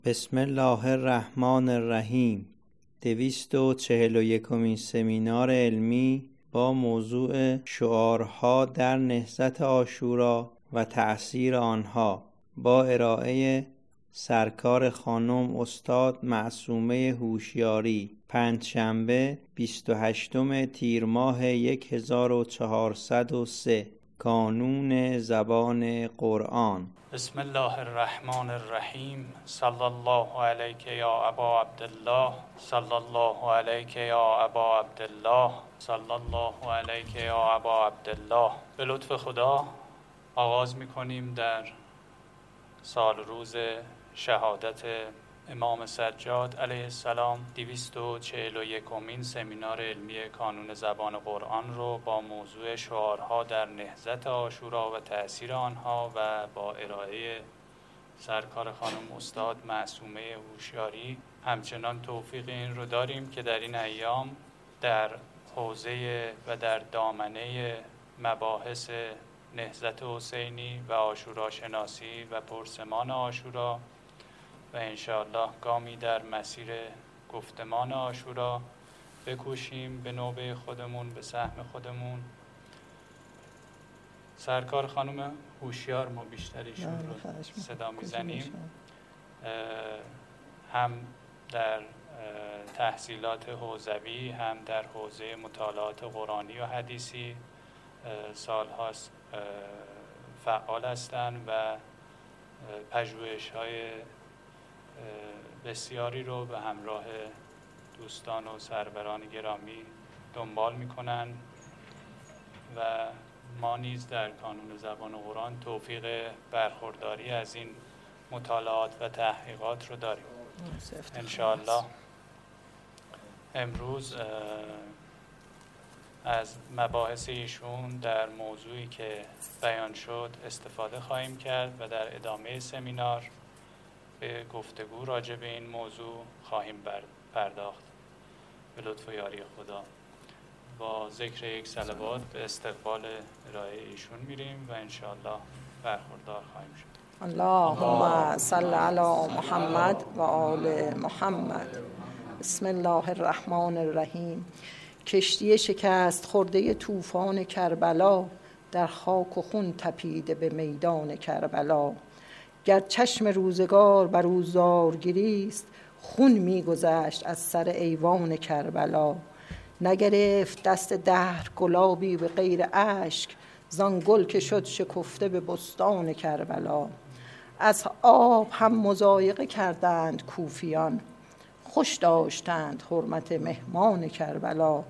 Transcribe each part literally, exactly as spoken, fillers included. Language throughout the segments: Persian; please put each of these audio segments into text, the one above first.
بسم الله الرحمن الرحیم. دویست و چهل و یکمین سمینار علمی با موضوع شعارها در نهضت عاشورا و تأثیر آنها با ارائه سرکار خانم استاد معصومه هوشیاری، پنجشنبه بیست و هشتم تیر ماه هزار و چهارصد و سه، کانون زبان قرآن. بسم الله الرحمن الرحیم. صلی الله علیک یا ابا عبدالله، صلی الله علیک یا ابا عبدالله، صلی الله علیک یا ابا عبدالله. به لطف خدا آغاز می‌کنیم در سال روز شهادت امام سجاد علیه السلام دویست و چهل و یکمین سمینار علمی کانون زبان قرآن رو با موضوع شعارها در نهضت عاشورا و تأثیر آنها و با ارائه سرکار خانم استاد معصومه هوشیاری. همچنان توفیق این رو داریم که در این ایام در حوزه و در دامنه مباحث نهضت حسینی و عاشورا شناسی و پرسمان عاشورا و انشاءالله گامی در مسیر گفتمان عاشورا بکوشیم به نوبه خودمون، به سهم خودمون. سرکار خانم هوشیار ما بیشتریشون رو صدا میزنیم، هم در تحصیلات حوزوی هم در حوزه مطالعات قرآنی و حدیثی سالهاست فعال هستند و پژوهش‌های بسیاری رو به همراه دوستان و سروران گرامی دنبال میکنن و ما نیز در کانون زبان قرآن توفیق برخورداری از این مطالعات و تحقیقات رو داریم انشاءالله. امروز از مباحث ایشون در موضوعی که بیان شد استفاده خواهیم کرد و در ادامه سمینار به گفتگو راجع به این موضوع خواهیم پرداخت به لطف و یاری خدا. با ذکر یک صلوات به استقبال ارائه ایشون میریم و انشاءالله برخوردار خواهیم شد. اللهم صل علی محمد و آل محمد. بسم الله الرحمن الرحیم. کشتی شکست خورده طوفان کربلا، در خاک و خون تپیده به میدان کربلا. گر چشم روزگار بر او زارگیریست، خون می‌گذشت از سر ایوان کربلا. نگرفت دست دهر گلابی به غیر اشک، زان گل که شد شکفته به بستان کربلا. از آب هم مضایقه کردند کوفیان، خوش داشتند حرمت مهمان کربلا.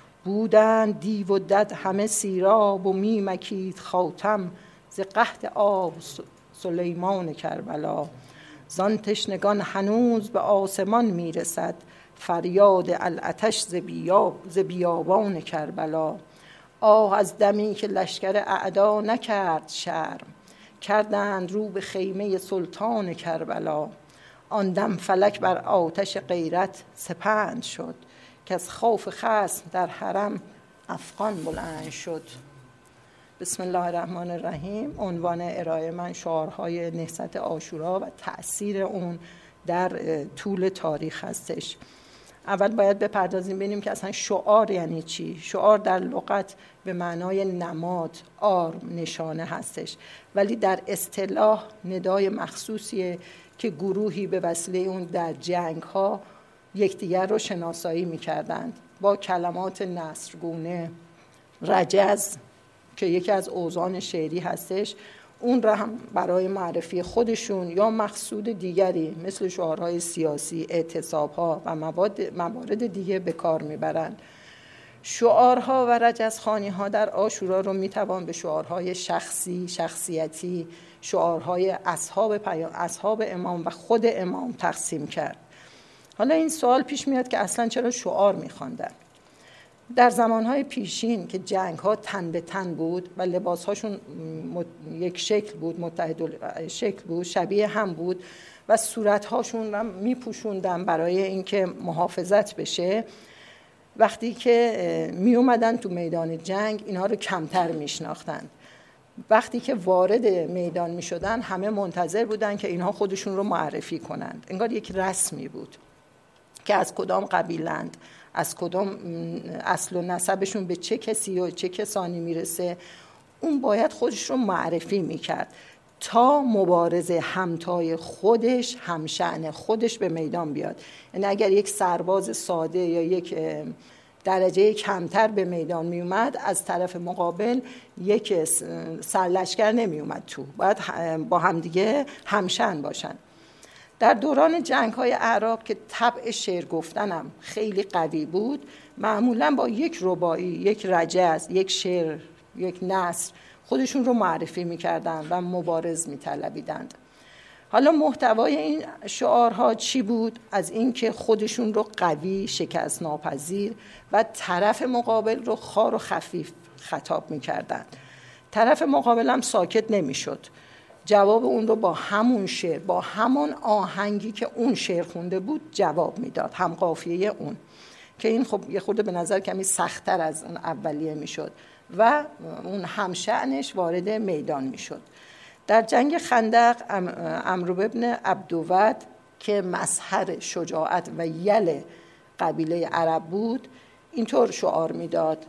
بودند دیو و دد همه سیراب، و می مکید خاتم ز قحط آب سلیمان کربلا. زان تشنگان هنوز به آسمان میرسد، فریاد العطش ز بیاب ز بیابان کربلا. آه از دمی که لشکر اعدا نکرد شرم، کردند رو به خیمه سلطان کربلا. آن دم فلک بر آتش غیرت سپند شد، که از خوف خصم در حرم افغان بلند شد. بسم الله الرحمن الرحیم. عنوان ارائه من شعارهای نهضت عاشورا و تأثیر اون در طول تاریخ هستش. اول باید بپردازیم ببینیم که اصلا شعار یعنی چی. شعار در لغت به معنای نماد، آرم، نشانه هستش، ولی در اصطلاح ندای مخصوصیه که گروهی به وسیله اون در جنگ ها یکدیگر رو شناسایی می‌کردند با کلمات نثرگونه. رجز که یکی از اوزان شعری هستش، اون را هم برای معرفی خودشون یا مقصود دیگری مثل شعارهای سیاسی، اعتصاب‌ها و مواد موارد دیگه به کار میبرند. شعارها و رجزخوانی‌ها در عاشورا رو میتوان به شعارهای شخصی، شخصیتی، شعارهای اصحاب پیام، اصحاب امام و خود امام تقسیم کرد. حالا این سوال پیش میاد که اصلا چرا شعار میخواندن؟ در زمانهای پیشین که جنگ‌ها تن به تن بود و لباس‌هاشون یک شکل بود، متحد شکل بود، شبیه هم بود و صورت‌هاشون رو میپوشوندن برای اینکه محافظت بشه، وقتی که می اومدن تو میدان جنگ اینها رو کمتر میشناختند. وقتی که وارد میدان می شدن همه منتظر بودن که اینها خودشون رو معرفی کنند. انگار یک رسمی بود که از کدام قبیلند، از کدام اصل و نسبشون به چه کسی و چه کسانی میرسه، اون باید خودش رو معرفی میکرد تا مبارز همتای خودش، همشأن خودش به میدان بیاد. یعنی اگر یک سرباز ساده یا یک درجه کمتر به میدان می اومد، از طرف مقابل یک سرلشکر نمی اومد تو، باید با همدیگه همشأن باشن. در دوران جنگ های اعراب که طبع شعر گفتنم خیلی قوی بود، معمولا با یک رباعی، یک رجز، یک شعر، یک نثر خودشون رو معرفی میکردن و مبارز میطلبیدند. حالا محتوای این شعارها چی بود؟ از اینکه خودشون رو قوی، شکست ناپذیر و طرف مقابل رو خار و خفیف خطاب میکردن. طرف مقابل هم ساکت نمیشد، جواب اون رو با همون شعر، با همون آهنگی که اون شعر خونده بود جواب میداد، هم قافیه اون، که این خب یه خورده به نظر کمی سخت‌تر از اون اولیه میشد و اون همشأنش وارد میدان میشد. در جنگ خندق عمرو بن عبدود که مظهر شجاعت و یل قبیله عرب بود، اینطور شعار میداد: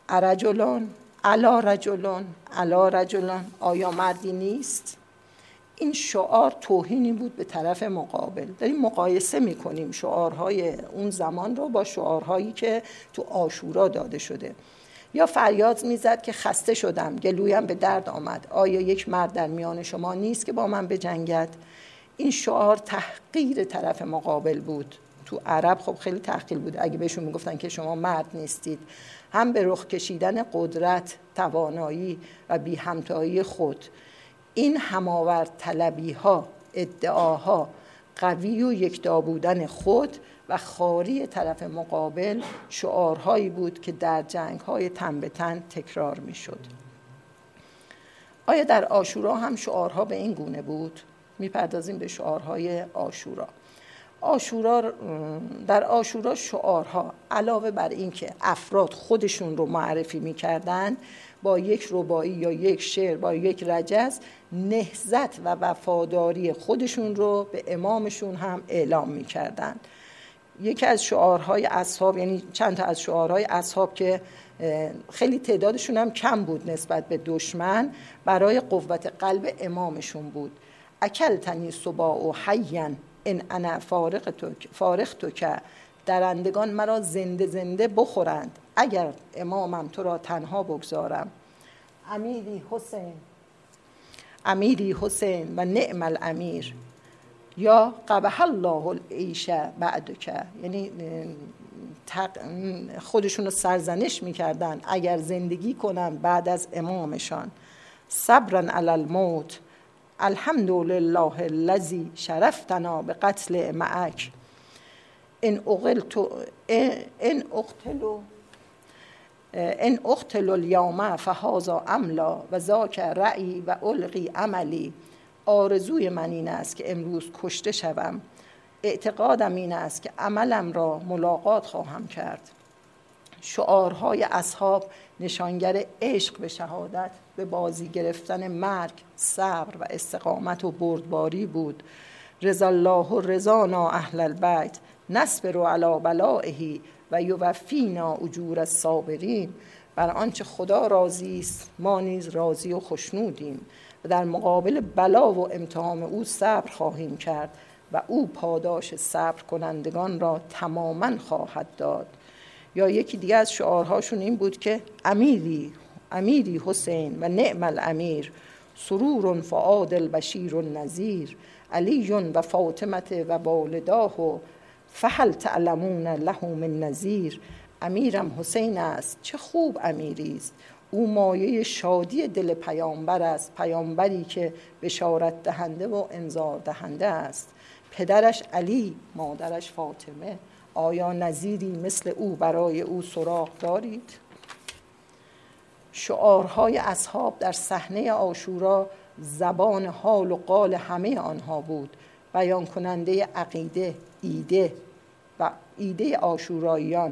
ارجلان علا رجلان علا رجلان، آیا مردی نیست؟ این شعار توهینی بود به طرف مقابل. داریم مقایسه میکنیم شعارهای اون زمان رو با شعارهایی که تو عاشورا داده شده. یا فریاد میزد که خسته شدم، گلویم به درد آمد، آیا یک مرد در میان شما نیست که با من بجنگد؟ این شعار تحقیر طرف مقابل بود. تو عرب خب خیلی تحقیر بود اگه بهشون میگفتن که شما مرد نیستید. هم به رخ کشیدن قدرت، توانایی و بی همتایی خود، این هماورد طلبی ها، ادعاها، قوی و یکتا بودن خود و خاری طرف مقابل شعارهایی بود که در جنگ‌های تن به تن تکرار می‌شد. آیا در عاشورا هم شعارها به این گونه بود؟ می‌پردازیم به شعارهای عاشورا. عاشورا در عاشورا شعارها علاوه بر این که افراد خودشون رو معرفی می‌کردند، با یک رباعی یا یک شعر، با یک رجز، نهضت و وفاداری خودشون رو به امامشون هم اعلام می‌کردند. یکی از شعارهای اصحاب، یعنی چند تا از شعارهای اصحاب که خیلی تعدادشون هم کم بود نسبت به دشمن، برای قوت قلب امامشون بود: اکلتنی صباح و حیا ان انا فارغ تو که، درندگان مرا زنده زنده بخورند اگر امامم تو را تنها بگذارم. امیری حسین، امیری حسین و نعم الامیر، یا قبح الله العیش بعدک، یعنی خودشون رو سرزنش میکردن اگر زندگی کنن بعد از امامشان. صبرا علی الموت، الحمدلله الذی شرفتنا به قتل معک، ان اقتلت ان اقتلوا ان اقتلوا اليوم فهذا املا و ذاک رأی و القی عملی. آرزوی من این است که امروز کشته شوم، اعتقادم این است که عملم را ملاقات خواهم کرد. شعارهای اصحاب نشانگر عشق به شهادت، به بازی گرفتن مرگ، صبر و استقامت و بردباری بود. رضا الله رضانا اهل البیت، نصبر علی بلائه و یوفینا اجور الصابرین. بر آنچه خدا راضی است ما نیز راضی و خوشنودیم و در مقابل بلا و امتحان او صبر خواهیم کرد و او پاداش صبر کنندگان را تماما خواهد داد. یا یکی دیگه از شعارهاشون این بود که امیری امیری حسین و نعم الامیر، سرور فؤاد البشیر النذیر، علی و فاطمه و والداه، فهل تعلمون له من نذیر. امیرم حسین است، چه خوب امیری است، او مایه شادی دل پیامبر است، پیامبری که بشارت دهنده و انذار دهنده است. پدرش علی، مادرش فاطمه، آیا نظیری مثل او برای او سراغ دارید؟ شعارهای اصحاب در صحنه عاشورا زبان حال و قال همه آنها بود، بیان کننده عقیده، ایده و ایده عاشوراییان،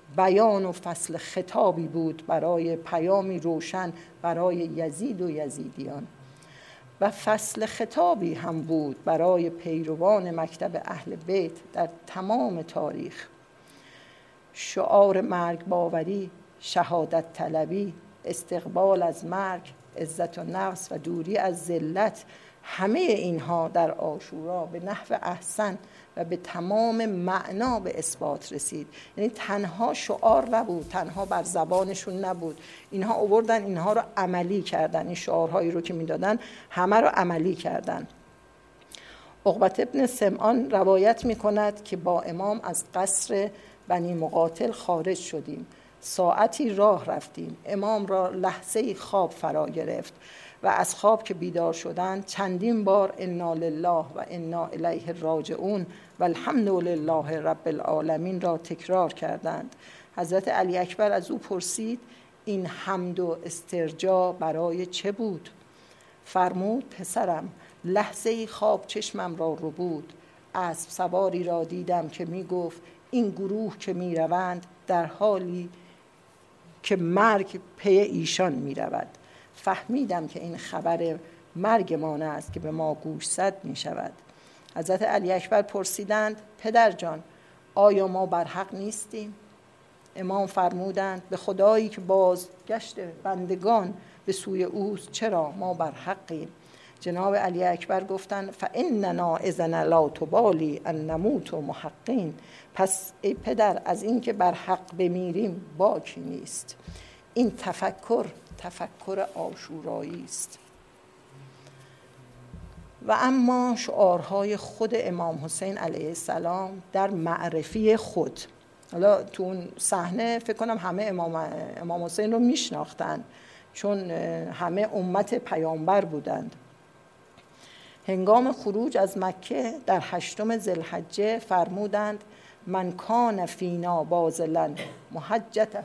بیان و فصل خطابی بود برای پیامی روشن برای یزید و یزیدیان و فصل خطابی هم بود برای پیروان مکتب اهل بیت در تمام تاریخ. شعار مرگ باوری، شهادت طلبی، استقبال از مرگ، عزت و نفس و دوری از ذلت، همه اینها در عاشورا به نحو احسن و به تمام معنا به اثبات رسید. یعنی تنها شعار نبود، تنها بر زبانشون نبود، اینها آوردن اینها رو عملی کردن، این شعارهایی رو که میدادن همه رو عملی کردن. عقبة ابن سمعان روایت میکند که با امام از قصر بنی مقاتل خارج شدیم، ساعتی راه رفتیم، امام را لحظه‌ای خواب فرا گرفت و از خواب که بیدار شدند چندین بار انا لله و انا الیه راجعون و الحمد لله رب العالمین را تکرار کردند. حضرت علی اکبر از او پرسید این حمد و استرجاع برای چه بود؟ فرمود پسرم، لحظه‌ای خواب چشمم را رو بود، اسب سواری را دیدم که می گفت این گروه که می روند در حالی که مرگ پی ایشان می رود. فهمیدم که این خبر مرگمان است که به ما گوشزد می شود. حضرت علی اکبر پرسیدند پدر جان آیا ما بر حق نیستیم؟ امام فرمودند به خدایی که بازگشت بندگان به سوی اوست چرا ما بر حقیم. جناب علی اکبر گفتند فاننا اذن لا تبالی ان نموت محقین، پس ای پدر از این که بر حق بمیریم باکی نیست. این تفکر تفکر عاشورایی است. و اما شعارهای خود امام حسین علیه السلام در معرفی خود. حالا تو اون صحنه فکر کنم همه امام, امام حسین رو میشناختن چون همه امت پیامبر بودند. هنگام خروج از مکه در هشتم ذوالحجه فرمودند من کان فینا باذلا محجته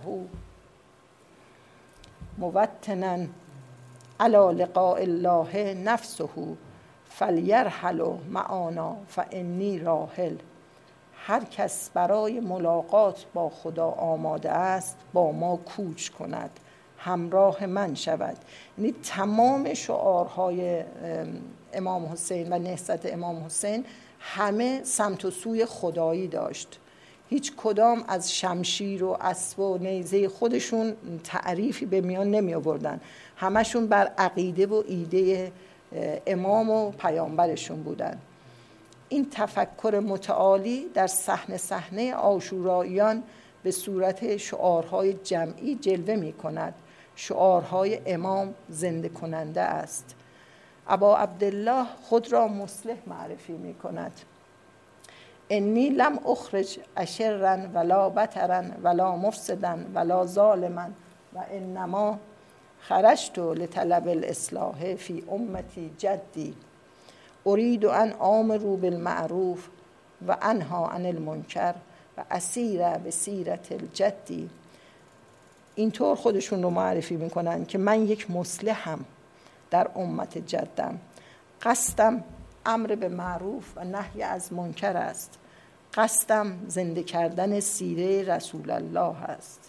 موطنا علی لقاء الله نفسه فلیرحل معانا فانی راحل. هر کس برای ملاقات با خدا آماده است با ما کوچ کند، همراه من شود. یعنی تمام شعارهای امام حسین و نهضت امام حسین همه سمت و سوی خدایی داشت. هیچ کدام از شمشیر و اسب و نیزه خودشون تعریفی به میان نمی آوردن، همشون بر عقیده و ایده امام و پیامبرشون بودن. این تفکر متعالی در صحنه صحنه عاشوراییان به صورت شعارهای جمعی جلوه می کند. شعارهای امام زنده کننده است. ابا عبدالله خود را مصلح معرفی می کند. انی لم اخرج اشرا ولا بطرا ولا مفسدا ولا ظالما و انما خرجت لطلب الاصلاح فی امتی جدی اريد ان آمروا بالمعروف و انها عن المنکر و اسیر بسیرت الجدی. اینطور خودشون رو معرفی میکنن که من یک مصلحم در امت جدم، قصدم امر به معروف و نهی از منکر است، قصدم زنده کردن سیره رسول الله است.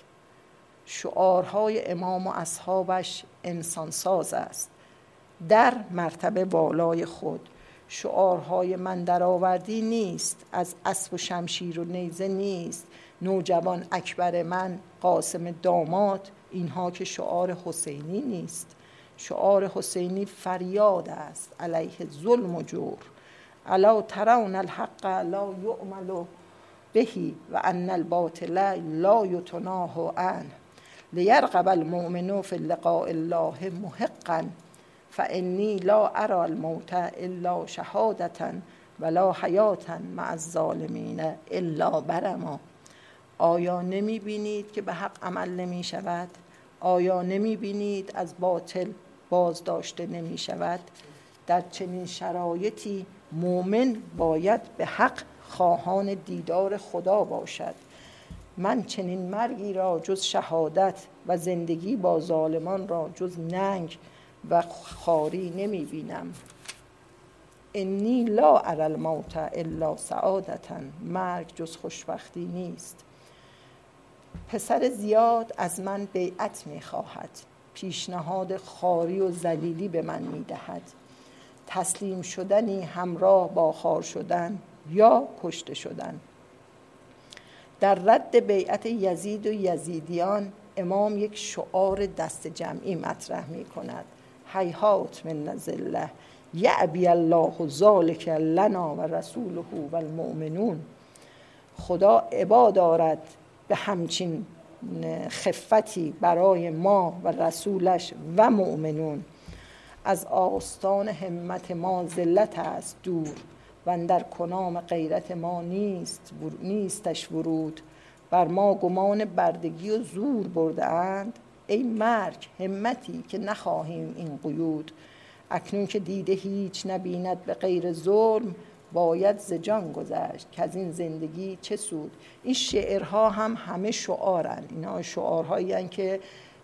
شعارهای امام و اصحابش انسانساز است در مرتبه بالای خود. شعارهای من درآوردی نیست، از اسب و شمشیر و نیزه نیست، نوجوان اکبر من، قاسم داماد، اینها که شعار حسینی نیست. شعار حسینی فریاد است علیه ظلم و جور. الا ترون الحق لا یعمل بهی و ان الباطل لا یتناه عنه لیرغب المؤمن فی لقاء الله محقا فانی لا ارى الموت الا شهادة ولا حیاة مع الظالمین الا برما. آیا نمی بینید که به حق عمل نمی شود؟ آیا نمی بینید از باطل بازداشته نمی شود؟ در چنین شرایطی مؤمن باید به حق خواهان دیدار خدا باشد. من چنین مرگی را جز شهادت و زندگی با ظالمان را جز ننگ و خاری نمی بینم. انی لا اری الموت الا سعادة، مرگ جز خوشبختی نیست. پسر زیاد از من بیعت میخواهد، پیشنهاد خواری و ذلیلی به من میدهد. تسلیم شدنی همراه با خوار شدن یا کشته شدن. در رد بیعت یزید و یزیدیان امام یک شعار دست جمعی مطرح می کند: هیهات من ذله یعبی الله ذلک لنا و رسوله و المؤمنون. خدا عبا دارد به همچین خفتی برای ما و رسولش و مؤمنون. از آستان همت ما ذلت است دور، و اندر کنام غیرت ما نیست نیستش ورود. بر ما گمان بردگی و زور برده اند، ای مرگ همتی که نخواهیم این قیود. اکنون که دیده هیچ نبیند به غیر ظلم، باید ز جان گذشت که از این زندگی چه سود. این شعرها هم همه شعارن، اینا شعارهایی هستند که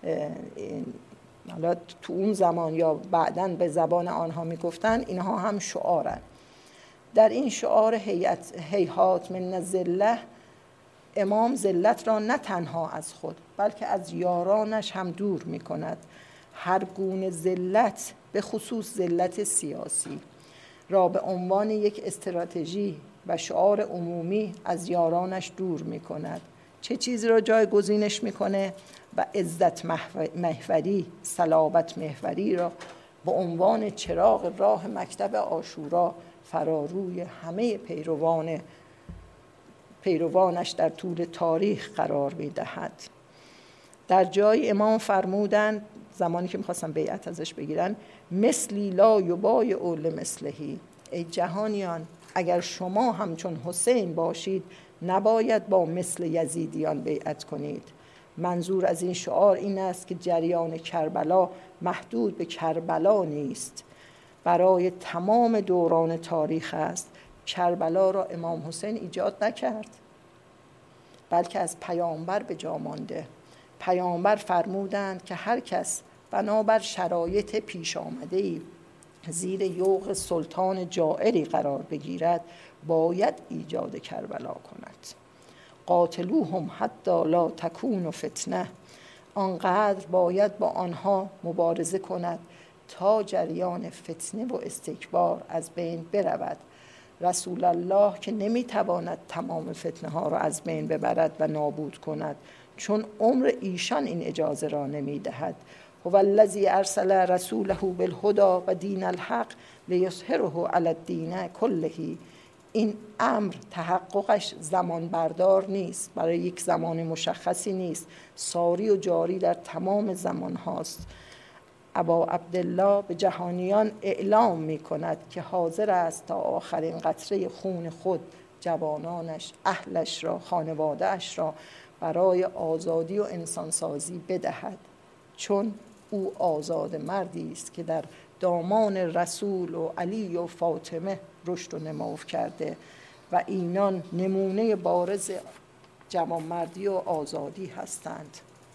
حالا تو اون زمان یا بعداً به زبان آنها میگفتن، اینها هم شعارن. در این شعار هیهات من ذله، امام ذلت را نه تنها از خود بلکه از یارانش هم دور می کند. هر گونه ذلت، به خصوص ذلت سیاسی، را به عنوان یک استراتژی و شعار عمومی از یارانش دور می کند. چه چیزی را جایگزینش می کنه؟ و عزت محوری، صلابت محوری را به عنوان چراغ راه مکتب عاشورا فراروی همه پیروان پیروانش در طول تاریخ قرار می‌دهد. در جای امام فرمودند زمانی که می‌خواستن بیعت ازش بگیرن: مثلی لا یبایع لمثله. ای جهانیان، اگر شما همچون حسین باشید نباید با مثل یزیدیان بیعت کنید. منظور از این شعار این است که جریان کربلا محدود به کربلا نیست، برای تمام دوران تاریخ است. کربلا را امام حسین ایجاد نکرد، بلکه از پیامبر به جا مانده. پیامبر فرمودند که هر کس بنابر شرایط پیش آمده‌ای زیر یوغ سلطان جائری قرار بگیرد باید ایجاد کربلا کند. قاتلوهم حتی لا تکون فتنه. آنقدر باید با آنها مبارزه کند تا جریان فتنه و استکبار از بین برود. رسول الله که نمیتواند تمام فتنه ها را از بین ببرد و نابود کند، چون عمر ایشان این اجازه را نمیدهد. هو الذی ارسل رسوله بالهدی و دین الحق لیظهره علی الدین کله. این امر تحققش زمان بردار نیست، برای یک زمان مشخصی نیست، ساری و جاری در تمام زمان هاست. ابا عبدالله به جهانیان اعلام می کند که حاضر است تا آخرین قطره خون خود، جوانانش، اهلش را، خانواده اش را برای آزادی و انسانسازی بدهد، چون او آزاد مردی است که در دامان رسول و علی و فاطمه رشد و نمو کرده و اینان نمونه بارز جوانمردی و آزادی هستند.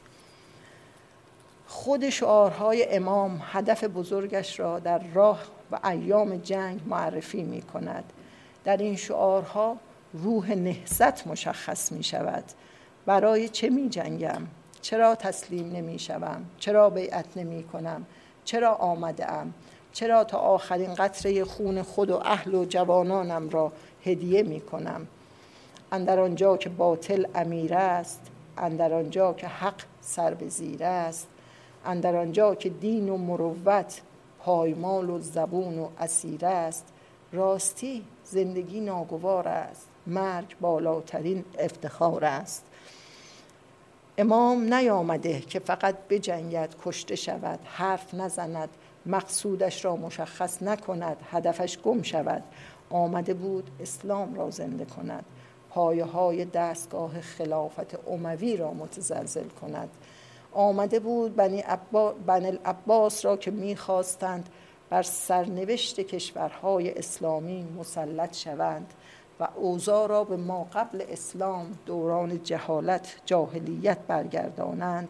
خود شعارهای امام هدف بزرگش را در راه و ایام جنگ معرفی می کند. در این شعارها روح نهضت مشخص می شود. برای چه می جنگم؟ چرا تسلیم نمی شوم؟ چرا بیعت نمی کنم؟ چرا آمده ام؟ چرا تا آخرین قطره خون خود و اهل و جوانانم را هدیه می کنم؟ اندر آنجا که باطل امیر است، اندر آنجا که حق سر به زیر است، اندر آنجا که دین و مروت پایمال و زبون و اسیر است، راستی زندگی ناگوار است، مرگ بالاترین افتخار است. امام نیامده که فقط بجنگد، کشته شود، حرف نزند، مقصودش را مشخص نکند، هدفش گم شود. آمده بود اسلام را زنده کند، پایه های دستگاه خلافت اموی را متزلزل کند. آمده بود بنی, عبا بنی العباس را که می‌خواستند بر سرنوشت کشورهای اسلامی مسلط شوند و اوضاع را به ما قبل اسلام، دوران جهالت، جاهلیت برگردانند،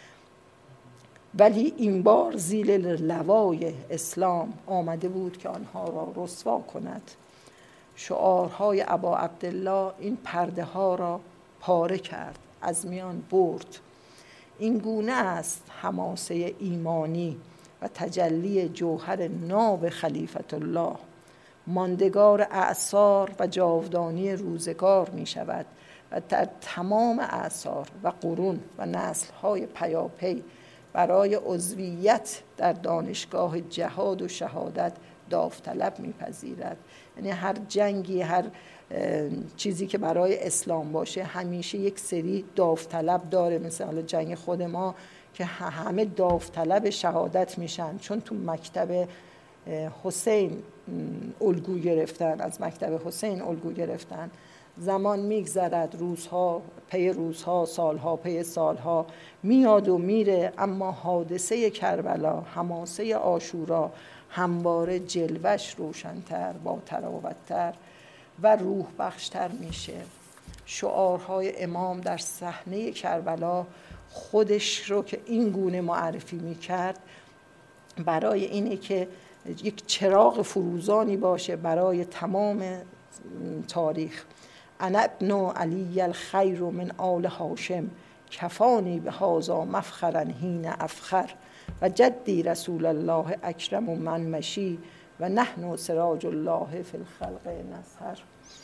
ولی این بار زیل لوای اسلام آمده بود که آنها را رسوا کند. شعارهای ابا عبدالله این پرده ها را پاره کرد، از میان برد. این گونه است حماسه ایمانی و تجلی جوهر ناب خلیفت الله. ماندگار اعصار و جاودانی روزگار می شود و در تمام اعصار و قرون و نسل‌های پیاپی برای عضویت در دانشگاه جهاد و شهادت داوطلب میپذیرد. یعنی هر جنگی، هر چیزی که برای اسلام باشه همیشه یک سری داوطلب داره. مثلا جنگ خود ما که همه داوطلب شهادت میشن، چون تو مکتب حسین الگو گرفتن، از مکتب حسین الگو گرفتن. زمان میگذرد، روزها پی روزها، سالها پی سالها میاد و میره، اما حادثه کربلا، حماسه عاشورا همواره جلوش روشن‌تر، با تراوت‌تر و روح بخشتر میشه. شعارهای امام در صحنه کربلا خودش رو که این گونه معرفی میکرد برای اینه که یک چراغ فروزانی باشه برای تمام تاریخ. انا ابن علی الخیر من آل هاشم کفانی به هذا مفخرا حین افخر و جدی رسول الله اکرم من مشی و نحن سراج الله فی الخلق نظهر.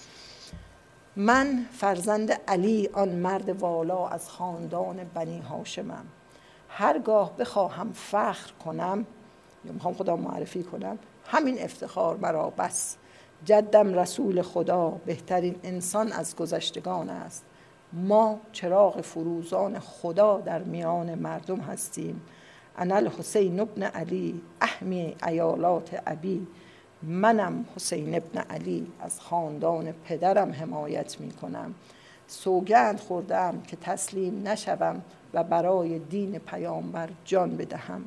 من فرزند علی آن مرد والا از خاندان بنی هاشمم. هرگاه بخواهم فخر کنم یا میخوام خودم معرفی کنم، همین افتخار مرا بس. جدم رسول خدا بهترین انسان از گذشتگان است. ما چراغ فروزان خدا در میان مردم هستیم. انا الحسین ابن علی احمی ایالات ابی. منم حسین ابن علی، از خاندان پدرم حمایت می کنم. سوگند خوردم که تسلیم نشوم و برای دین پیامبر جان بدهم.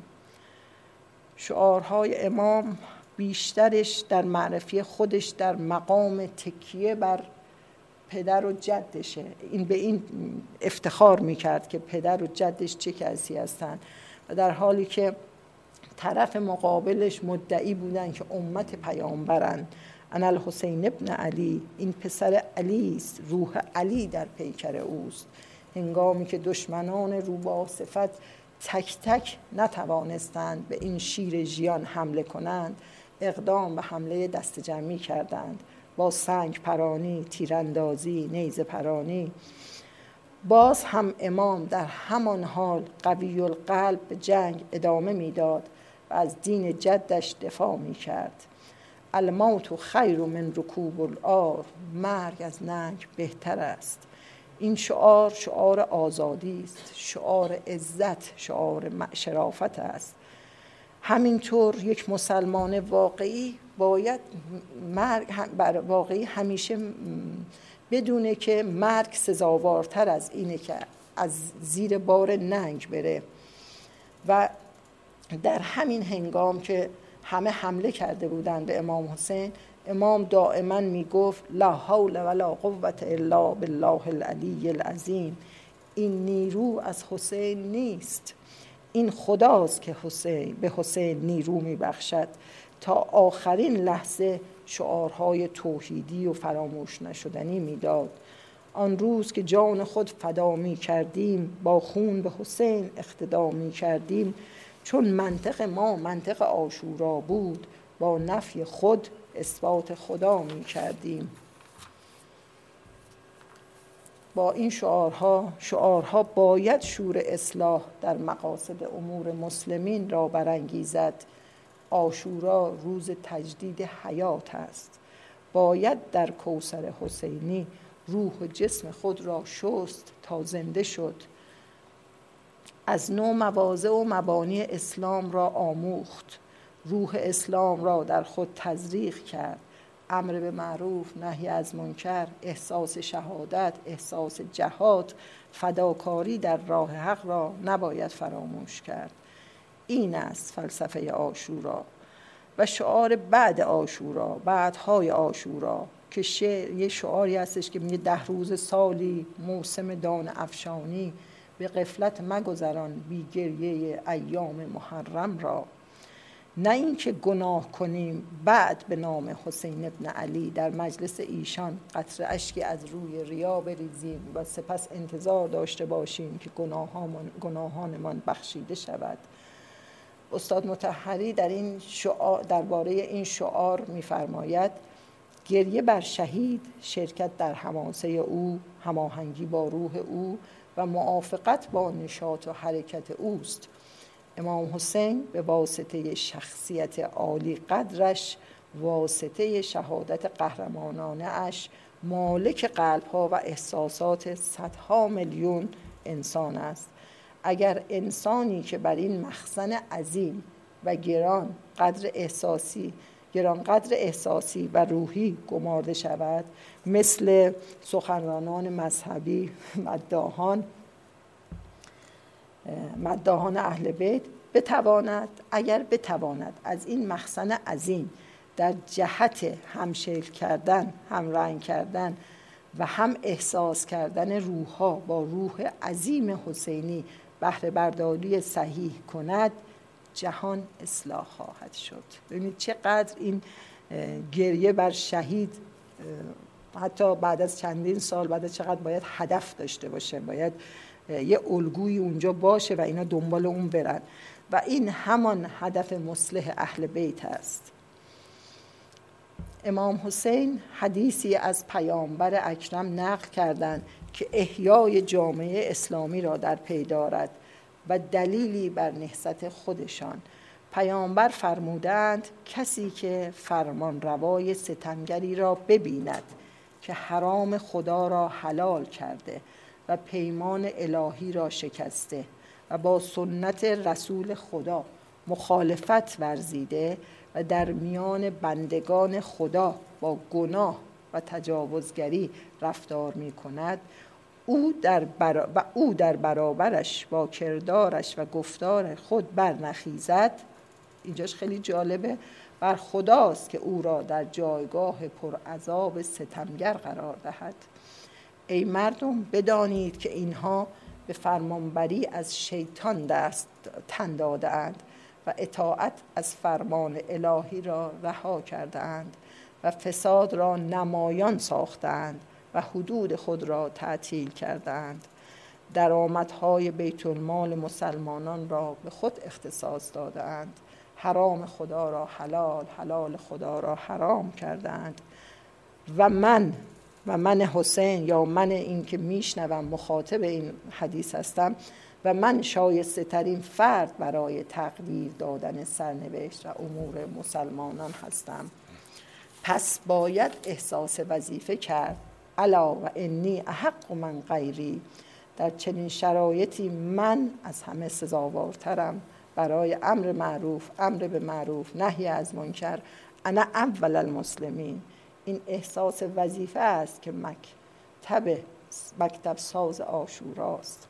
شعارهای امام بیشترش در معرفی خودش در مقام تکیه بر پدر و جدشه. این به این افتخار میکرد که پدر و جدش چه کسی هستن، و در حالی که طرف مقابلش مدعی بودن که امت پیامبرن. انا الحسین ابن علی، این پسر علی است، روح علی در پیکر اوست. هنگامی که دشمنان روبا صفت تک تک نتوانستند به این شیر ژیان حمله کنند، اقدام به حمله دست جمعی کردند با سنگ پرانی، تیراندازی، نیزه پرانی. باز هم امام در همان حال قوی القلب به جنگ ادامه میداد و از دین جدش دفاع میکرد. الموت خیر من رکوب العار، مرگ از ننگ بهتر است. این شعار شعار آزادی است، شعار عزت، شعار شرافت است. همینطور یک مسلمان واقعی باید مرگ بر واقعی همیشه بدونه که مرگ سزاوارتر از اینه که از زیر بار ننگ بره. و در همین هنگام که همه حمله کرده بودند به امام حسین، امام دائما میگفت لا حول ولا قوة الا بالله العلی العظیم. این نیرو از حسین نیست، این خداست که حسین به حسین نیرو میبخشد. تا آخرین لحظه شعارهای توحیدی و فراموش نشدنی میداد. آن روز که جان خود فدا می کردیم، با خون به حسین اقتدا می کردیم. چون منطق ما منطق عاشورا بود، با نفی خود اثبات خدا می کردیم. با این شعارها شعارها باید شور اصلاح در مقاصد امور مسلمین را برانگیزد. عاشورا روز تجدید حیات است. باید در کوثر حسینی روح و جسم خود را شست تا زنده شد. از نو مواضع و مبانی اسلام را آموخت. روح اسلام را در خود تزریق کرد. امر به معروف، نهی از منکر، احساس شهادت، احساس جهاد، فداکاری در راه حق را نباید فراموش کرد. این است فلسفه عاشورا. و شعار بعد عاشورا، بعدهای عاشورا، که شعر یه شعاری هستش که میگه ده روز سالی موسم دان افشانی، به غفلت مگذران بی گریه ایام محرم را. نه اینکه گناه کنیم بعد به نام حسین ابن علی در مجلس ایشان قطره اشکی از روی ریا بریزیم و سپس انتظار داشته باشیم که گناهان گناهانمان بخشیده شود. استاد مطهری در این شعار درباره این شعار می‌فرماید: گریه بر شهید شرکت در حماسه او، هماهنگی با روح او و موافقت با نشاط و حرکت اوست. امام حسین به واسطه شخصیت عالی قدرش، واسطه شهادت قهرمانانه اش، مالک قلب‌ها و احساسات صدها میلیون انسان است. اگر انسانی که بر این مخزن عظیم و گران قدر احساسی گران قدر احساسی و روحی گمارده شود، مثل سخنرانان مذهبی، مداحان مداحان اهل بیت، بتواند اگر بتواند از این مخزن عظیم در جهت همشکل کردن، هم رنگ کردن و هم احساس کردن روح‌ها با روح عظیم حسینی بهره برداری صحیح کند، جهان اصلاح خواهد شد. ببینید چقدر این گریه بر شهید حتی بعد از چندین سال، بعد از چقدر باید هدف داشته باشه، باید یه الگویی اونجا باشه و اینا دنبال اون برن و این همان هدف مصلح اهل بیت است. امام حسین حدیثی از پیامبر اکرم نقل کردند که احیای جامعه اسلامی را در پی دارد و دلیلی بر نهضت خودشان. پیامبر فرمودند کسی که فرمان روای ستمگری را ببیند که حرام خدا را حلال کرده و پیمان الهی را شکسته و با سنت رسول خدا مخالفت ورزیده و در میان بندگان خدا با گناه و تجاوزگری رفتار می کند، او در برا... و او در برابرش با کردارش و گفتار خود برنخیزد. اینجاش خیلی جالبه، بر خداست که او را در جایگاه پرعذاب ستمگر قرار دهد. ای مردم بدانید که اینها به فرمانبری از شیطان دست تن داده‌اند و اطاعت از فرمان الهی را رها کرده‌اند و فساد را نمایان ساختند و حدود خود را تعطیل کردند. درآمدهای بیت المال مسلمانان را به خود اختصاص دادند. حرام خدا را حلال، حلال خدا را حرام کردند. و من و من حسین، یا من این که میشنوم مخاطب این حدیث هستم، و من شایسته ترین فرد برای تقدیر دادن سرنوشت و امور مسلمانان هستم. پس باید احساس وظیفه کرد. الا و انی احق من غیری. در چنین شرایطی من از همه سزاوارترم برای امر معروف، امر به معروف، نهی از منکر. انا اول المسلمین. این احساس وظیفه است که مکتب مکتب ساز عاشوراست.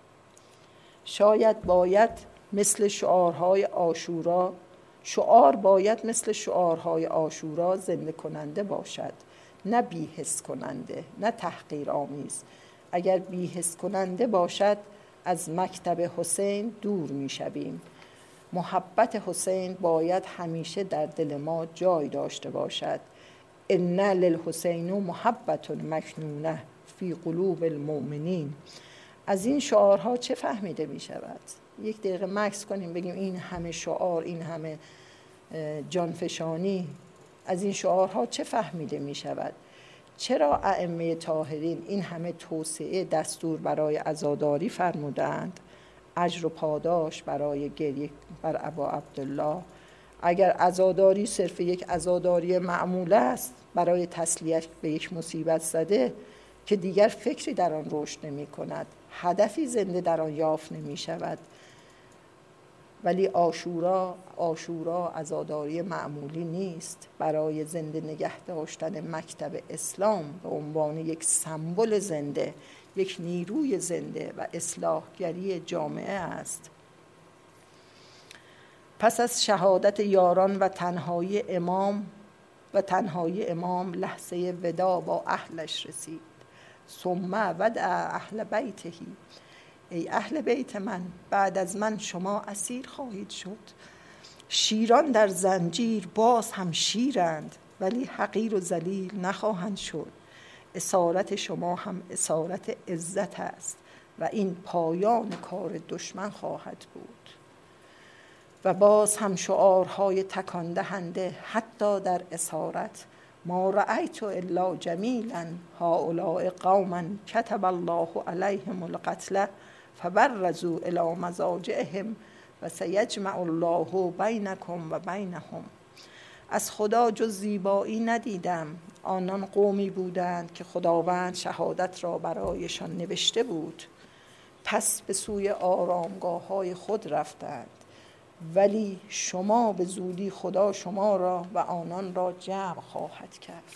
شاید باید مثل شعارهای عاشورا شعار باید مثل شعارهای عاشورا زنده کننده باشد، نه بی‌حس کننده، نه تحقیر آمیز. اگر بی‌حس کننده باشد از مکتب حسین دور می شویم. محبت حسین باید همیشه در دل ما جای داشته باشد. ان للحسین محبت مکنونه فی قلوب المؤمنین. از این شعارها چه فهمیده می شود؟ یک دقیقه مکث کنیم بگیم این همه شعار، این همه جانفشانی، از این شعارها چه فهمیده می شود؟ چرا ائمه طاهرین این همه توصیه دستور برای عزاداری فرمودند؟ اجر و پاداش برای گریه بر ابا عبدالله. اگر عزاداری صرف یک عزاداری معموله است برای تسلیت به یک مصیبت زده که دیگر فکری در آن رشد نمی کند، هدفی زنده در آن یافت نمی شود. ولی عاشورا عاشورا عزاداری معمولی نیست. برای زنده نگه داشتن مکتب اسلام به عنوان یک سمبل زنده، یک نیروی زنده و اصلاحگری جامعه است. پس از شهادت یاران و تنهایی امام و تنهایی امام لحظه ودا با اهلش رسید. ثم ودع اهل بیتهی. ای اهل بیت من، بعد از من شما اسیر خواهید شد. شیران در زنجیر باز هم شیرند، ولی حقیر و ذلیل نخواهند شد. اسارت شما هم اسارت عزت است و این پایان کار دشمن خواهد بود. و باز هم شعارهای تکان دهنده حتی در اسارت: ما رأیت الا جمیلا هؤلاء قوما کتب الله علیهم القتل فبرزوا الی مضاجعهم و سیجمع الله بینکم و بینهم. از خدا جز زیبایی ندیدم. آنان قومی بودند که خداوند شهادت را برایشان نوشته بود، پس به سوی آرامگاه های خود رفتند، ولی شما به زودی خدا شما را و آنان را جمع خواهد کرد.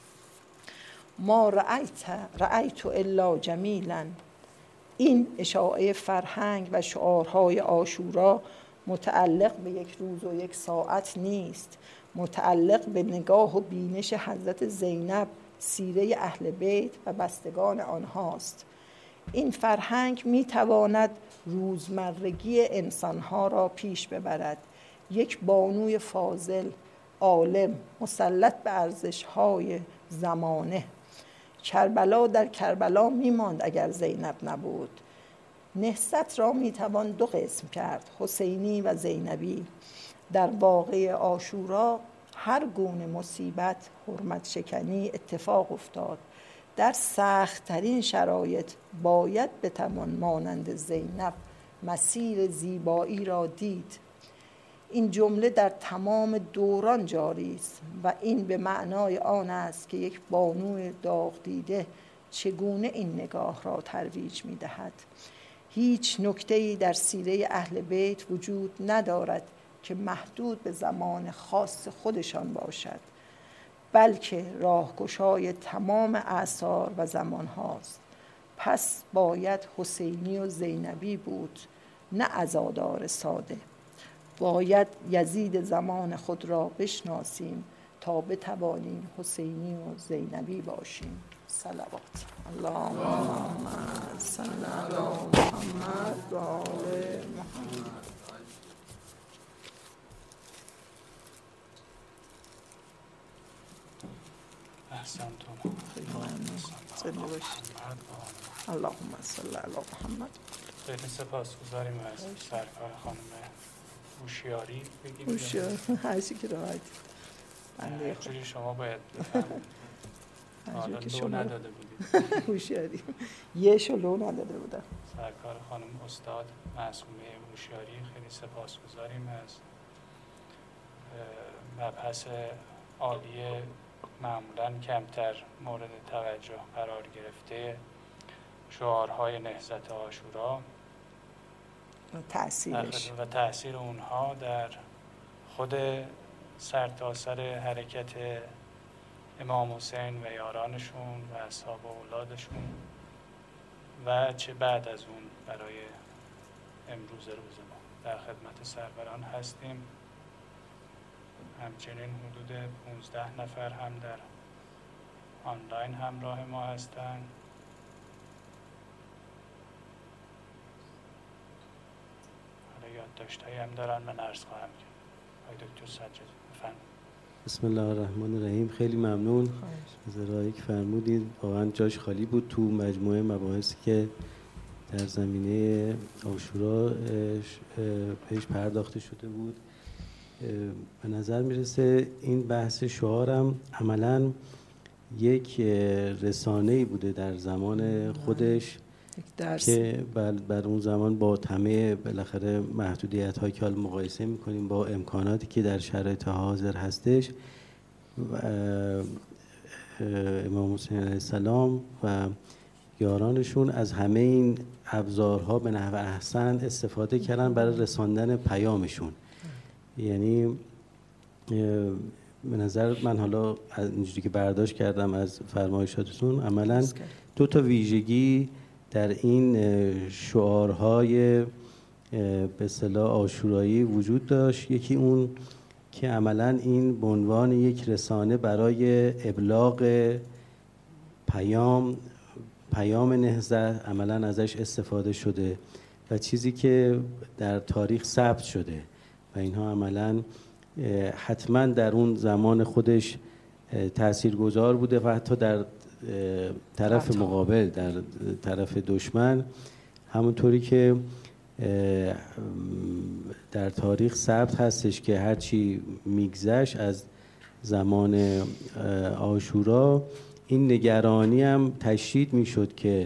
ما رأیت رأیت الا جمیلا. این اشاعه فرهنگ و شعارهای عاشورا متعلق به یک روز و یک ساعت نیست، متعلق به نگاه و بینش حضرت زینب، سیره اهل بیت و بستگان آنهاست. این فرهنگ می تواند روزمرگی انسانها را پیش ببرد. یک بانوی فاضل، عالم، مسلط به ارزش‌های زمانه. کربلا در کربلا می ماند اگر زینب نبود. نهضت را می توان دو قسم کرد، حسینی و زینبی. در واقعه عاشورا هر گونه مصیبت، حرمت شکنی اتفاق افتاد. در سخت‌ترین شرایط باید بتوان مانند زینب مسیر زیبایی را دید. این جمله در تمام دوران جاری است و این به معنای آن است که یک بانوی داغ دیده چگونه این نگاه را ترویج می دهد. هیچ نکته‌ای در سیره اهل بیت وجود ندارد که محدود به زمان خاص خودشان باشد، بلکه راهگشای تمام اعصار و زمان هاست. پس باید حسینی و زینبی بود، نه عزادار ساده. باید یزید زمان خود را بشناسیم تا بتوانیم حسینی و زینبی باشیم. صلوات اللهم صل علی محمد و آل محمد. احسنتم. اللهم صل علی محمد. خیلی سپاسگزاریم از سرکار خانم هوشیاری. بگیم هوشیار هر چی که راحت. بنده خدا شما باید بفهمید. حالا لو نداده بودید. هوشیاری یه شو لو نداده بودم. سرکار خانم استاد معصومه هوشیاری خیلی سپاسگزاریم از مبحث عالیه معمولاً کمتر مورد توجه قرار گرفته شعارهای نهضت عاشورا و تأثیرش و تأثیر اونها در خود سرتاسر حرکت امام حسین و یارانشون و اصحاب و اولادشون و چه بعد از اون برای امروز روز ما. در خدمت سروران هستیم. همچنین حدود پانزده نفر هم در آنلاین همراه ما هستند. حالا یادداشت‌هایی هم دارن، من عرض خواهم کرد. آقای دکتر سجاد بفرمایید. بسم الله الرحمن الرحیم. خیلی ممنون از ارائه‌ای که فرمودید. واقعا جاش خالی بود تو مجموعه مباحثی که در زمینه عاشورا بهش پرداخته شده بود. به نظر میرسه این بحث شعارم عملاً یک رسانه‌ای بوده در زمان خودش که بر اون زمان با همه بالاخره محدودیت‌هایی که حال مقایسه می‌کنیم با امکاناتی که در شرایط حاضر هستش، امام حسین علیه السلام و یارانشون از همه این ابزارها به نحو احسن استفاده کردن برای رساندن پیامشون. یعنی به نظر من حالا اینجوری که برداشت کردم از فرمایشاتتون عملاً دو تا ویژگی در این شعارهای به اصطلاح عاشورایی وجود داشت. یکی اون که عملاً این به عنوان یک رسانه برای ابلاغ پیام پیام نهضت عملاً ازش استفاده شده و چیزی که در تاریخ ثبت شده و اینها عملاً حتما در اون زمان خودش تاثیرگذار بوده و حتی در طرف مقابل، در طرف دشمن، همونطوری که در تاریخ ثبت هستش که هرچی میگذشت از زمان عاشورا این نگرانی هم تشدید میشد که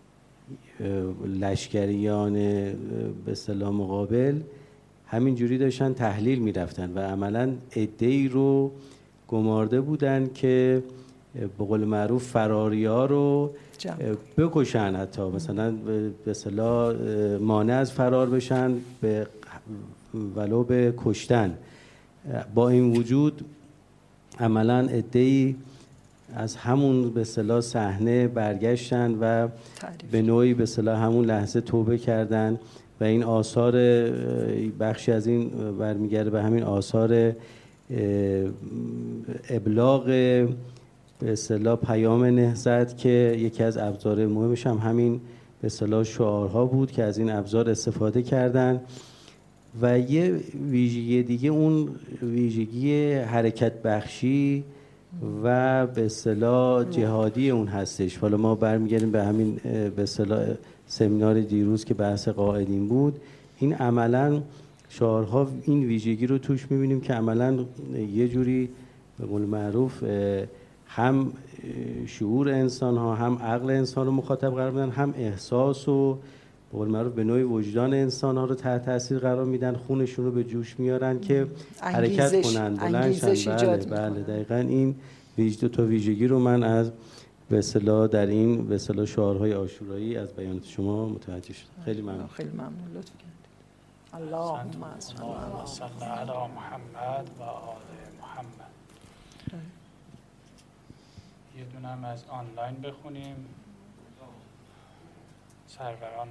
لشکریان به اصطلاح مقابل همین جوری داشتن تحلیل میرفتن و عملاً عده‌ای رو گمارده بودن که به قول معروف فراریا رو بکشن، حتی مثلا به اصطلاح مانع از فرار بشن به ولو به کشتن. با این وجود عملاً عده‌ای از همون به اصطلاح صحنه برگشتن و به نوعی به اصطلاح همون لحظه توبه کردن و این آثار، بخشی از این برمیگرده به همین آثار ابلاغ به اصطلاح پیام نهضت که یکی از ابزار مهمش هم همین به اصطلاح شعارها بود که از این ابزار استفاده کردن. و یه ویژگی دیگه اون ویژگی حرکت بخشی و به اصطلاح جهادی اون هستش. حالا ما برمیگردیم به همین به اصطلاح سمینار دیروز که بحث قائدین بود. این عملاً شعارها این ویژگی رو توش می‌بینیم که عملاً یه جوری به قول معروف هم شعور انسان ها هم عقل انسان رو مخاطب قرار میدن، هم احساس و به قول معروف به نوعی وجدان انسان ها رو تحت تاثیر قرار میدن، خونشون رو به جوش میارن که حرکت کنن، بلند شن. بله بله دقیقاً این ویژه تا ویژگی رو من از به اصطلاح در این به اصطلاح شعارهای عاشورایی از بیانات شما متوجه شدم. خیلی ممنون. خیلی ممنون، لطف کردید. اللهم صل علی محمد و آل محمد. یه دونم از آنلاین بخونیم. سروران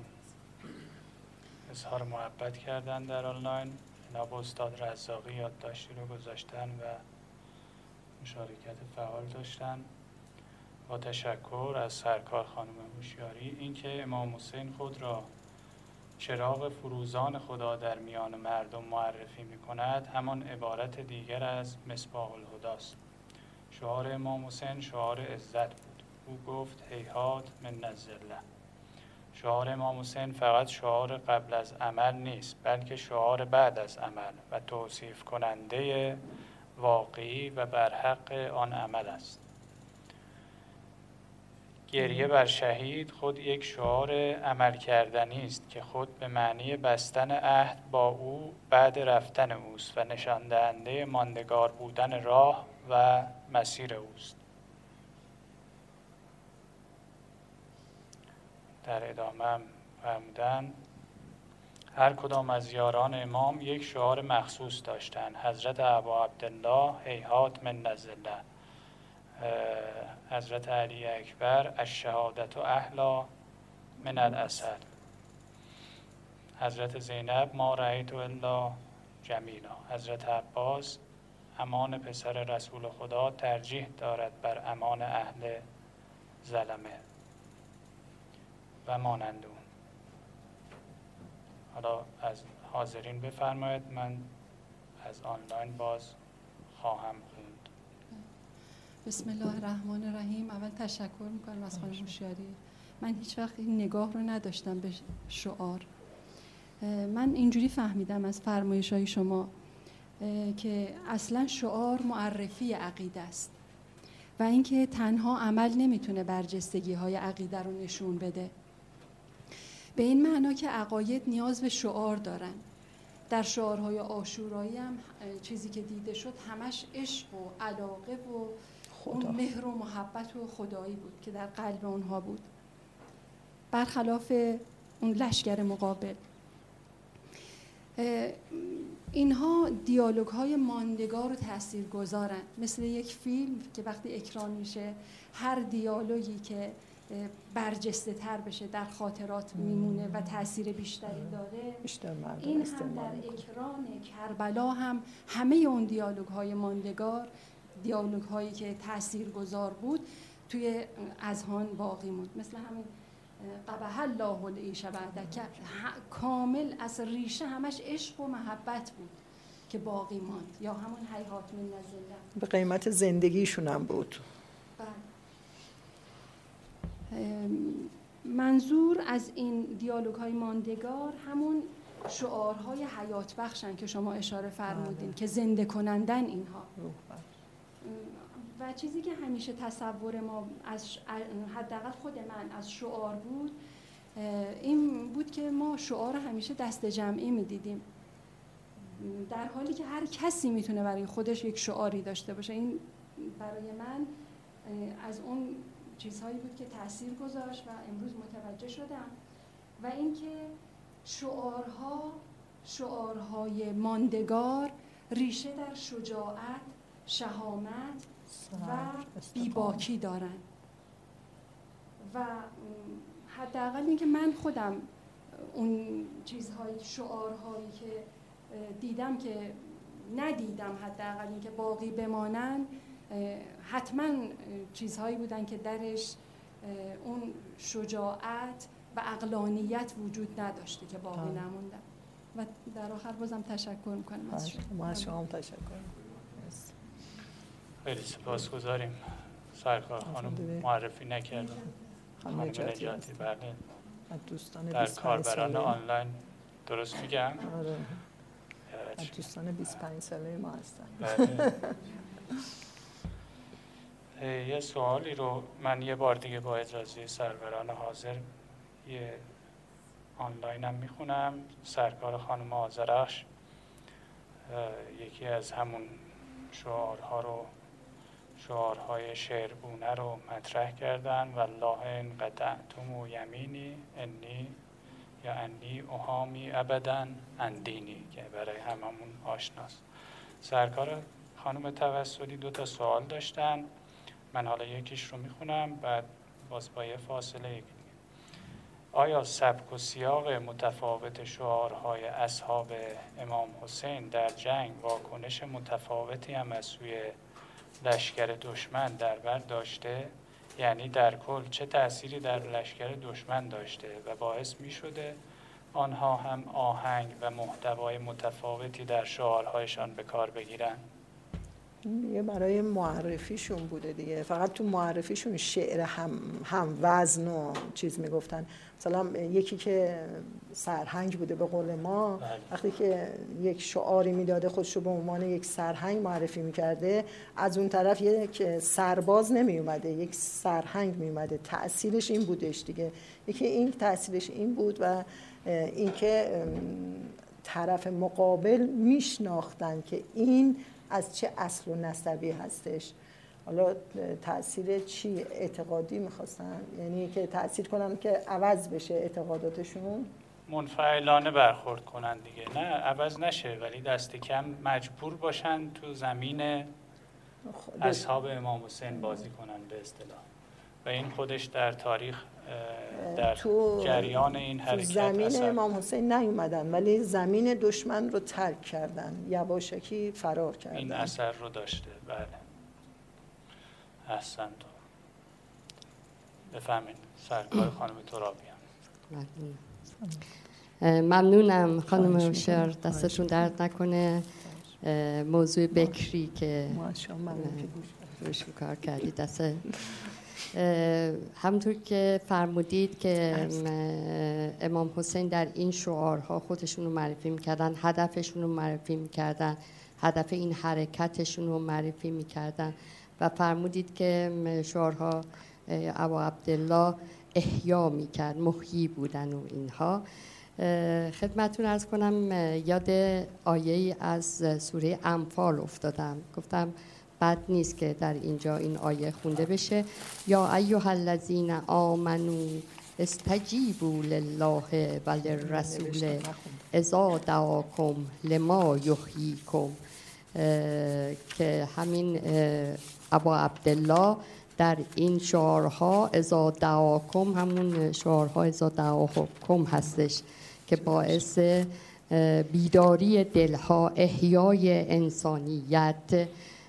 اظهار محبت کردن در آنلاین. جناب استاد رزاقی یادداشتی رو گذاشتن و مشارکت فعال داشتن. با تشکر از سرکار خانم هوشیاری اینکه امام حسین خود را چراغ فروزان خدا در میان مردم معرفی می کند، همان عبارت دیگر از مصباح الهداست. شعار امام حسین شعار عزت بود. او گفت هیهات من الذله. شعار امام حسین فقط شعار قبل از عمل نیست، بلکه شعار بعد از عمل و توصیف کننده واقعی و برحق آن عمل است. گریه بر شهید خود یک شعار عمل کردنی است که خود به معنی بستن عهد با او بعد رفتن اوست و نشان دهنده ماندگار بودن راه و مسیر اوست. در ادامه هم فرمودن هر کدام از یاران امام یک شعار مخصوص داشتند. حضرت ابا عبدالله هیهات من الذله، حضرت علی اکبر الشهادت احلی من الاسد، حضرت زینب ما رأیت الا جمیلا، حضرت عباس امان پسر رسول خدا ترجیح دارد بر امان اهل ظلمه و مانند اون. حالا از حاضرین بفرمایید، من از آنلاین باز خواهم خوند. بسم الله الرحمن الرحیم. اول تشکر میکنم از خانم هوشیاری. من هیچ وقت این نگاه رو نداشتم به شعار. من اینجوری فهمیدم از فرمایش‌های شما که اصلا شعار معرفی عقیده است و اینکه تنها عمل نمیتونه برجستگی‌های عقیده رو نشون بده. به این معنا که عقاید نیاز به شعار دارن. در شعارهای عاشورایی هم چیزی که دیده شد همش عشق و علاقه و اون مهر و محبت و خدایی بود که در قلب اونها بود، برخلاف اون لشکر مقابل. اینها دیالوگ های ماندگار و تاثیرگذارن، مثل یک فیلم که وقتی اکران میشه هر دیالوگی که برجسته تر بشه در خاطرات میمونه و تاثیر بیشتری داره. این هم در اکران کربلا هم همه اون دیالوگ های ماندگار، دیالوگ هایی که تاثیرگذار بود توی اذهان باقی موند، مثل همین قبح الله العیش بعدک که کامل از ریشه همش عشق و محبت بود که باقی ماند، یا همون هیهات من نزله به قیمت زندگیشون هم بود. منظور از این دیالوگ های ماندگار همون شعارهای حیات بخشن که شما اشاره فرمودین که زنده کنندن اینها. و چیزی که همیشه تصور ما از حداقل خود من از شعار بود این بود که ما شعار همیشه دست جمعی میدیدیم، در حالی که هر کسی میتونه برای خودش یک شعاری داشته باشه. این برای من از اون چیزهایی بود که تأثیر گذاشت و امروز متوجه شدم. و اینکه شعارها شعارهای ماندگار ریشه در شجاعت، شهامت و بیباکی دارن. و حداقل اینکه من خودم اون چیزهای شعارهایی که دیدم که ندیدم، حداقل اینکه باقی بمانن، حتما چیزهایی بودن که درش اون شجاعت و عقلانیت وجود نداشته که باقی نموندن. و در آخر بازم تشکر میکنم از شما. ما از شما هم تشکر میکنم. خیلی سپاسگزاریم. سرکار خانم معرفی نکردم. خانم نجاتی بله دوستان در کاربران آنلاین درست میگم؟ آره. دوستان بیست و پنج ساله ما هستن. بله. یه سوالی رو من یه بار دیگه با اجازه سروران حاضر یه آنلاین هم میخونم. سرکار خانم آذرخش یکی از همون شعارها رو شعارهای شعرگونه رو مطرح کردن. والله ان قطعتم و یمینی انی یا انی احامی ابدا اندینی، که برای هممون آشناست. سرکار خانم توسلی دو تا سوال داشتن، من حالا یکیش رو میخونم بعد باز با یه فاصله یک. آیا سبک و سیاق متفاوت شعارهای اصحاب امام حسین در جنگ واکنش متفاوتی هم از سوی لشکر دشمن در بر داشته؟ یعنی در کل چه تأثیری در لشکر دشمن داشته و باعث می شده آنها هم آهنگ و محتوای متفاوتی در شعارهایشان به کار بگیرن؟ یه برای معرفیشون بوده دیگه، فقط تو معرفیشون شعر هم هم وزن و چیز میگفتن. مثلا یکی که سرهنگ بوده به قول ما، وقتی که یک شعاری میداده خودش رو به عنوان یک سرهنگ معرفی میکرده، از اون طرف یک سرباز نمیومده، یک سرهنگ میومده. تأثیرش این بودش دیگه. یکی این تأثیرش این بود و اینکه طرف مقابل میشناختن که این از چه اصل و نسبی هستش. حالا تأثیر چی؟ اعتقادی میخواستن، یعنی که تأثیر کنن که عوض بشه اعتقاداتشون، منفعلانه برخورد کنن دیگه، نه عوض نشه ولی دست کم مجبور باشن تو زمین اصحاب امام حسین بازی کنن به اصطلاح. و این خودش در تاریخ در تو جریان این حرکت تو زمین اثر امام حسین نیومدن ولی زمین دشمن رو ترک کردن، یواشکی فرار کردن. این اثر رو داشته. بله احسنت. بفهمین سرکار خانم ترابیان. ممنونم خانم شعر، دستتون درد نکنه. موضوع بکری که روش کار کردید دست. همونطور که فرمودید که امام حسین در این شعارها خودشون رو معرفی میکردن، هدفشون رو معرفی میکردن، هدف این حرکتشون رو معرفی میکردن و فرمودید که شعارها ابا عبدالله احیا میکرد، محیی بودن و اینها. خدمتتون عرض کنم یاد آیه از سوره انفال افتادم، گفتم بد نیست که در اینجا این آیه خونده بشه. یا ایها الذین آمنو استجیبوا لله و للرسول اذا دعاکم لما یحییکم، که همین ابا عبدالله در این شعارها اذا دعاکم همون شعارها اذا دعاکم هستش که باعث بیداری دلها، احیای انسانیت،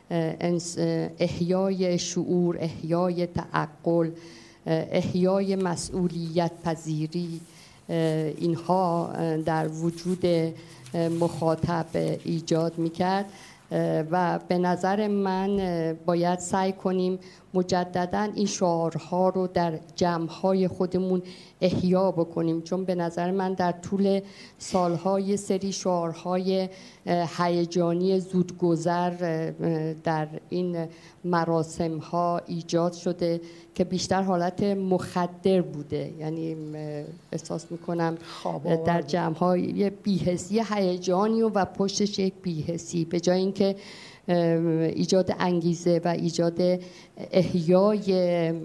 احیای شعور، احیای تعقل، احیای مسئولیت پذیری اینها در وجود مخاطب ایجاد میکرد و به نظر من باید سعی کنیم مجدداً این شعارها رو در جمع‌های خودمون احیا بکنیم، چون به نظر من در طول سال‌ها یه سری شعارهای هیجانی زودگذر در این مراسم‌ها ایجاد شده که بیشتر حالت مخدر بوده. یعنی احساس می‌کنم در جمع‌ها یه بی‌حسی هیجانی و پشتش یک بی‌حسی، به جای اینکه ایجاد انگیزه و ایجاد احیای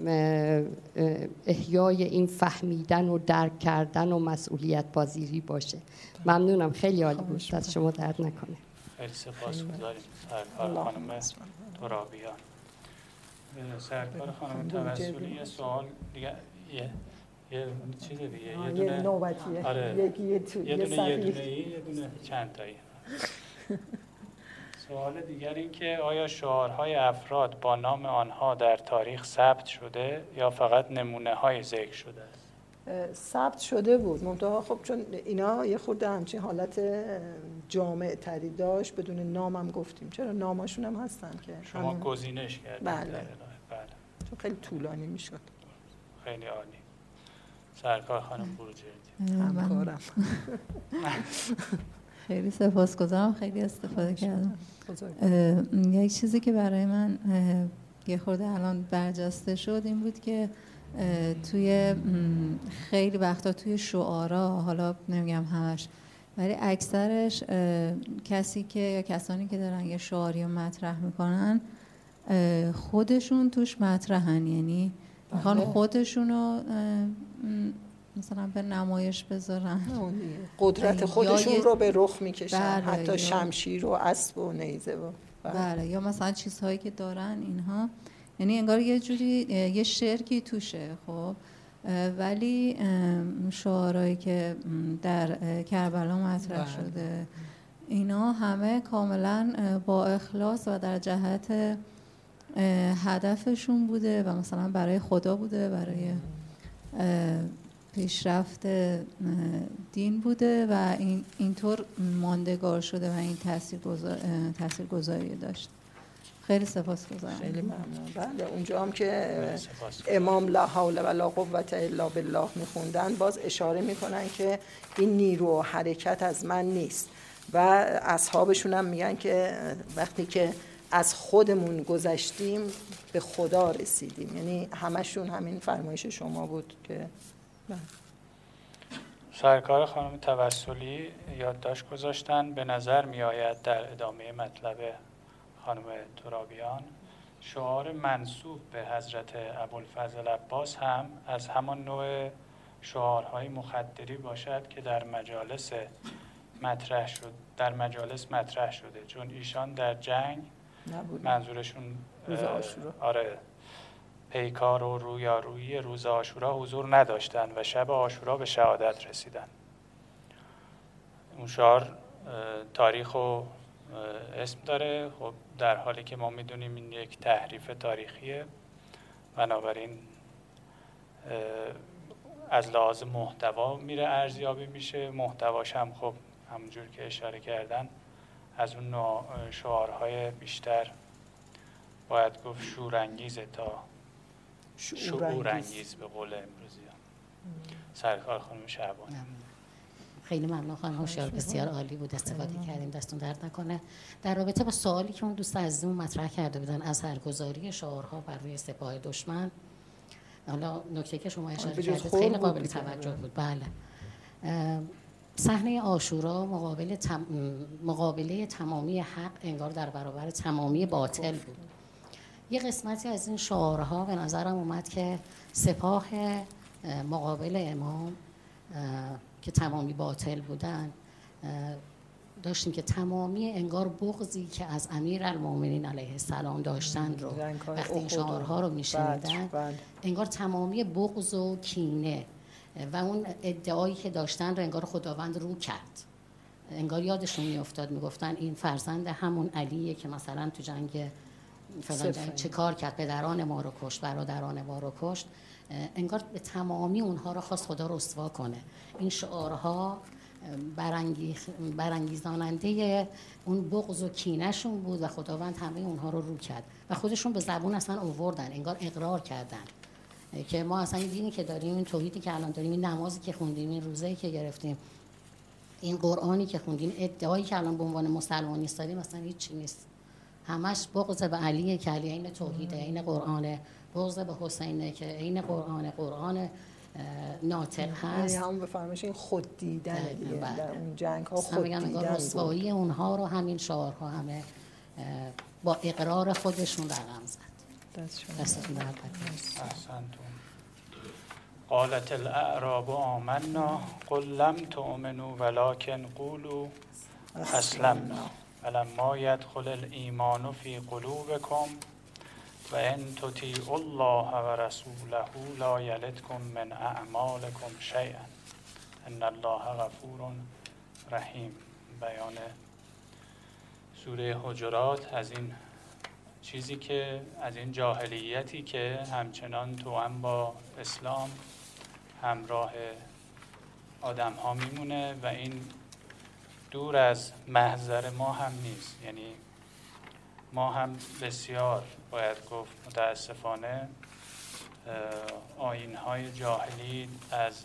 احیای این فهمیدن و درک کردن و مسئولیت پذیری باشه. ممنونم، خیلی عالی بود، از شما درد نکنه. خیلی سپاسگزاریم سرکار خانم ترابیان. سرکار خانم توسلی یه سوال دیگه، یه یه چیز دیگه، یه دونه نوبتیه، آره. یکی یه تو یه دونه یه دونه یه دونه چند تایی. سوال دیگر این که آیا شعارهای افراد با نام آنها در تاریخ ثبت شده یا فقط نمونه های ذکر شده است؟ ثبت شده بود، منتها خب چون اینا یه خورده همچین حالت جامع تری داشت، بدون نامم گفتیم. چرا ناماشون هم هستن که شما گزینش کردید؟ بله. بله. چون خیلی طولانی میشد. خیلی عالی. سرکار خانم بروجردی. همکارم. خیلی سپاسگزارم، خیلی استفاده کردم. یک چیزی که برای من یه خورده الان برجسته شد این بود که توی خیلی وقتا توی شعارا، حالا نمیگم همش، ولی اکثرش کسی که یا کسانی که دارن یه شعاری رو مطرح میکنن خودشون توش مطرحن، یعنی میخوان خودشونو مثلا به نمایش بذارن، قدرت خودشون رو به رخ میکشن، بله، حتی شمشیر و اسب و نیزه و بله. بله، یا مثلا چیزهایی که دارن اینها، یعنی انگار یه جوری یه شرکی توشه. خب ولی شعارهایی که در کربلا مطرح بله. شده اینا همه کاملا با اخلاص و در جهت هدفشون بوده و مثلا برای خدا بوده، برای پیشرفت دین بوده و این اینطور ماندگار شده و این تاثیرگذار تاثیرگذاری داشت. خیلی سپاسگزارم. خیلی ممنون. بله، اونجا هم که امام لا حول ولا قوة الا بالله میخوندن باز اشاره میکنن که این نیرو و حرکت از من نیست و اصحابشون هم میگن که وقتی که از خودمون گذشتیم به خدا رسیدیم. یعنی همشون همین فرمایش شما بود که بله. سرکار خانم توسلی یادداشت گذاشتن. به نظر می آید در ادامه مطلب خانم ترابیان شعار منسوب به حضرت ابوالفضل عباس هم از همان نوع شعارهای مخدری باشد که در مجالس مطرح شد در مجالس مطرح شده، چون ایشان در جنگ نبود. منظورشون روز عاشورا آره پیکار و رویارویی روز عاشورا حضور نداشتند و شب عاشورا به شهادت رسیدند. اون شعار تاریخ و اسم داره. خب در حالی که ما میدونیم این یک تحریف تاریخیه، بنابراین از لحاظ محتوا میره ارزیابی میشه. محتواش هم خب همونجور که اشاره کردن از اون نوع شعارهای بیشتر باید گفت شورانگیزه تا شعورانگیز به قول امروزی. سرکار خانم شعبانی. خیلی ممنون خانم هوشیار، بسیار عالی بود، استفاده کردیم، دستون درد نکنه. در رابطه با سوالی که اون دوست عزیزمون مطرح کرده بودن از اثرگذاری شعارها بر روی سپاه دشمن، حالا نکته که شما اشاره کردید خیلی قابل توجه بود. بله، صحنه عاشورا مقابل تم... مقابله تمامی حق انگار در برابر تمامی باطل بود. یه قسمتی از این شعارها به نظرم اومد که سپاه مقابل امام که تمامی باطل بودن، داشتیم که تمامی انگار بغضی که از امیرالمومنین علیه السلام داشتن رو وقتی این شعارها رو میشنیدن انگار تمامی بغض و کینه و اون ادعایی که داشتن رو انگار خداوند رو کرد. انگار یادشون میافتاد میگفتن این فرزند همون علیه که مثلا تو جنگ فلان جنگ چه کار کرد، پدران ما رو کشت، برادران ما رو کشت. انگار به تمامی اونها رو خواست خدا رسوا کنه. این شعارها برانگیز برانگیزاننده اون بغض و کینه‌شون بود و خداوند همه اونها رو رو کرد و خودشون به زبون اصلا آوردن، انگار اقرار کردن که ما اصلا این دینی که داریم، این توحیدی که الان داریم، این نمازی که خوندیم، این روزه‌ای که گرفتیم، این قرآنی که خوندیم، ادعایی که الان به عنوان مسلمانی داریم اصلا هیچ چیزی نیست. همش بغض به علیه که علی عین توحیده، عین قرآنه، بغض به حسینه که عین قرآن، قرآن ناطق هست. یعنی هم بفهمش این خود دیدن دیگه در اون جنگ ها خود دیدن رسوایی اونها رو همین شعارها همه با اقرار خودشون رقم زد. دستتون درد احسنتون. قالت الاعراب آمنا قل لم تؤمنوا ولكن قولوا اسلمنا ولما يدخل الايمان في قلوبكم وان تطيعوا الله ورسوله لا يلدكم من اعمالكم شيئا ان الله غفور رحیم. بیان سوره حجرات از این چیزی که از این جاهلیتی که همچنان توأم با اسلام همراه آدم ها میمونه و این دور از محضر ما هم نیست. یعنی ما هم بسیار باید گفت متاسفانه آیین های جاهلی از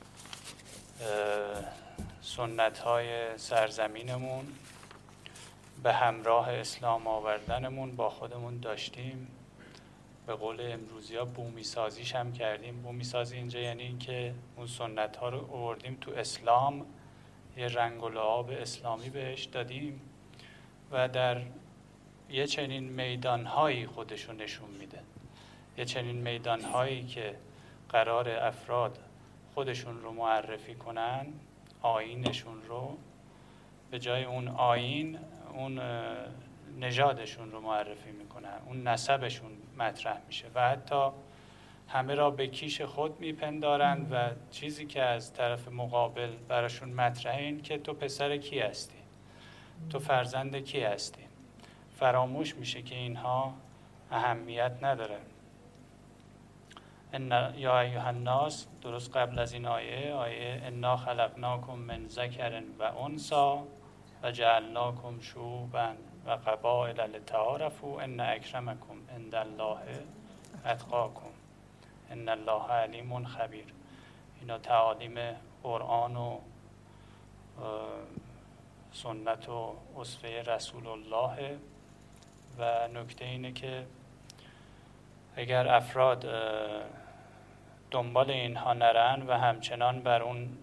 سنت های سرزمینمون به همراه اسلام آوردنمون با خودمون داشتیم. به قول امروزی ها بومی سازیش هم کردیم. بومی سازی اینجا یعنی این که اون سنت ها رو آوردیم تو اسلام، یه رنگ و لعاب اسلامی بهش دادیم و در یه چنین میدان هایی خودشون نشون میده. یه چنین میدان هایی که قرار افراد خودشون رو معرفی کنن، آیینشون رو، به جای اون آیین اون نژادشون رو معرفی میکنن، اون نسبشون مطرح میشه و حتی همه را به کیش خود میپندارند و چیزی که از طرف مقابل براشون مطرحه این که تو پسر کی هستی، تو فرزند کی هستی. فراموش میشه که اینها اهمیت نداره. ان یا ایها الناس، درست قبل از این آیه، آیه انا خلقناکم من ذکر و انثی و جعلناکم شعوبا و قبائل لتعارفوا ان اکرمکم عند الله اتقاکم ان الله علیم خبیر. اینا تعالیم قرآن و سنت و اسوه رسول الله و نکته اینه که اگر افراد دنبال اینها نرن و همچنان بر اون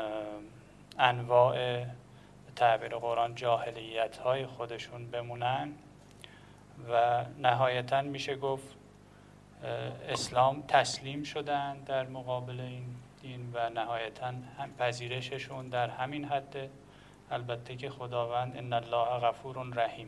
انواع تعبیر قرآن جاهلیت های خودشون بمونن و نهایتاً میشه گفت اسلام تسلیم شدن در مقابل این دین و نهایتاً هم پذیرششون در همین حد. البته که خداوند ان الله غفور رحیم،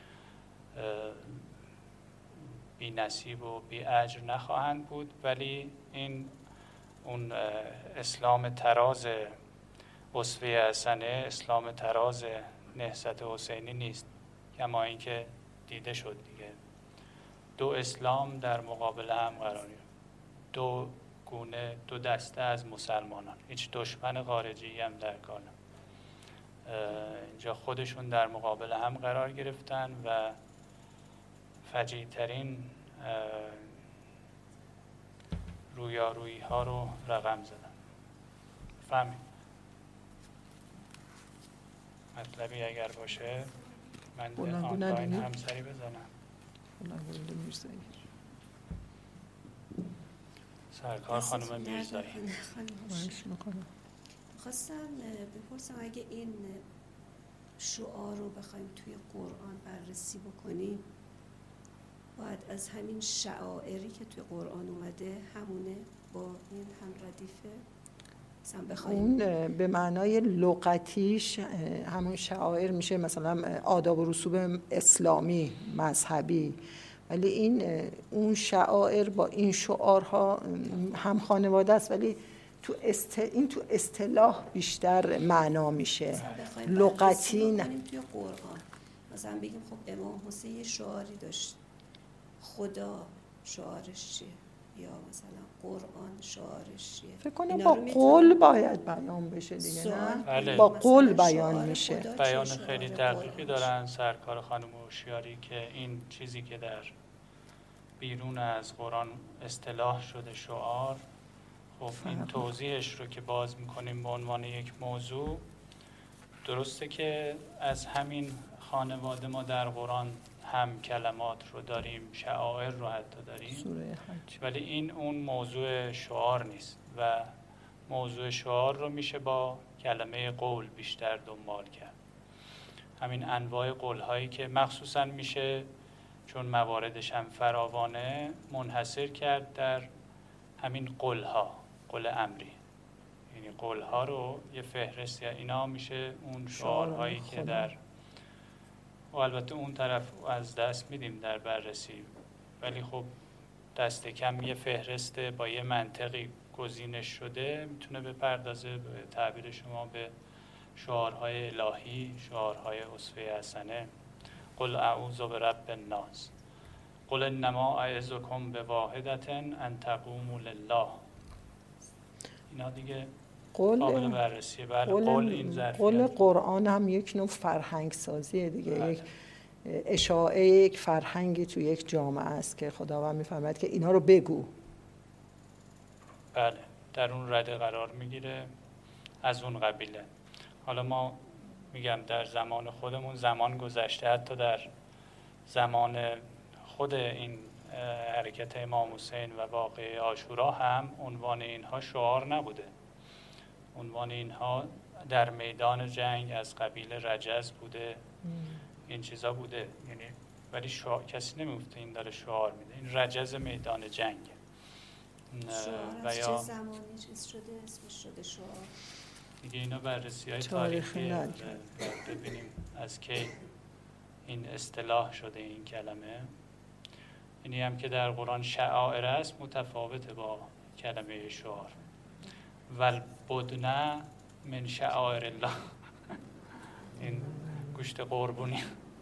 بی نصیب و بی اجر نخواهند بود، ولی این اون اسلام تراز اسوه حسنه، اسلام تراز نهضت حسینی نیست، کما اینکه دیده شد دیگه دو اسلام در مقابل هم قراری، دو گونه، دو دسته از مسلمانان، هیچ دشمن خارجی هم در کار نه. اینجا خودشون در مقابل هم قرار گرفتن و فجیع‌ترین رویارویی ها رو رقم زدن. فهمید؟ مطلبی اگر باشه من آنلاین هم سری بزنم. سرکار خانم میرزایی. خواستم بپرسم اگه این شعار رو بخوایم توی قرآن بررسی بکنیم، باید از همین شعائری که توی قرآن اومده همونه با این هم ردیفه؟ اون به معنای لغتیش همون شعائر میشه، مثلا آداب و رسوم اسلامی مذهبی، ولی این اون شعائر با این شعارها هم خانواده است، ولی تو است... این تو اصطلاح بیشتر معنا میشه، لغتی نه. توی قرآن مثلا بگیم خب امام حسین یه شعاری داشت خدا شعارش چیه یا مثلا قرآن شعارش چیه؟ فکر کنم اینا با رو قول می‌تونم باید بیان بشه دیگه سوال نه؟ بله. با مثلا قول شعار بیان میشه. خدا چیه؟ بیان شعار خیلی قرآن دقیقی چیه؟ دارن سرکار خانم هوشیاری که این چیزی که در بیرون از قرآن اصطلاح شده شعار، خب این توضیحش رو که باز میکنیم به عنوان یک موضوع، درسته که از همین خانواده ما در قرآن هم کلمات رو داریم، شعائر رو حتی داریم، سوره حج. ولی این اون موضوع شعار نیست و موضوع شعار رو میشه با کلمه قول بیشتر دنبال کرد. همین انواع قول هایی که مخصوصا میشه چون مواردش هم فراوانه منحصر کرد در همین قول ها، قول امری، یعنی قول ها رو یه فهرست یا اینا میشه اون شعارهایی که در و البته اون طرف از دست میدیم در بررسی، ولی خب دست کم یه فهرست با یه منطقی گزینش شده میتونه بپردازه به تعبیر شما به شعارهای الهی، شعارهای اسوه حسنه. قل اعوذ برب الناس، قل انما اعظکم بواحدة ان تقوموا لله. اینا دیگه قابل بررسیه. بله، قول این ظرفیت. قول قرآن هم یک نوع فرهنگ سازیه دیگه، بله. یک اشاعه یک فرهنگی تو یک جامعه است که خداوند میفرماید که اینا رو بگو. بله، در اون رده قرار میگیره، از اون قبیله. حالا ما میگم در زمان خودمون، زمان گذشته، حتی در زمان خود این حرکت امام حسین و واقعه عاشورا هم عنوان اینها شعار نبوده. عنوان اینها در میدان جنگ از قبیل رجز بوده، این چیزا بوده، یعنی ولی شعار کسی نمیفته این داره شعار میده. این رجز میدان جنگ. شعار از چه زمانی چیز شده اسمش شده شعار؟ دیگه اینا بررسی های تاریخی ببینیم از کی این اصطلاح شده این کلمه. اینی هم که در قرآن شعائر است متفاوته با کلمه شعار. والبدن من شعائر الله. این گوشت قربونی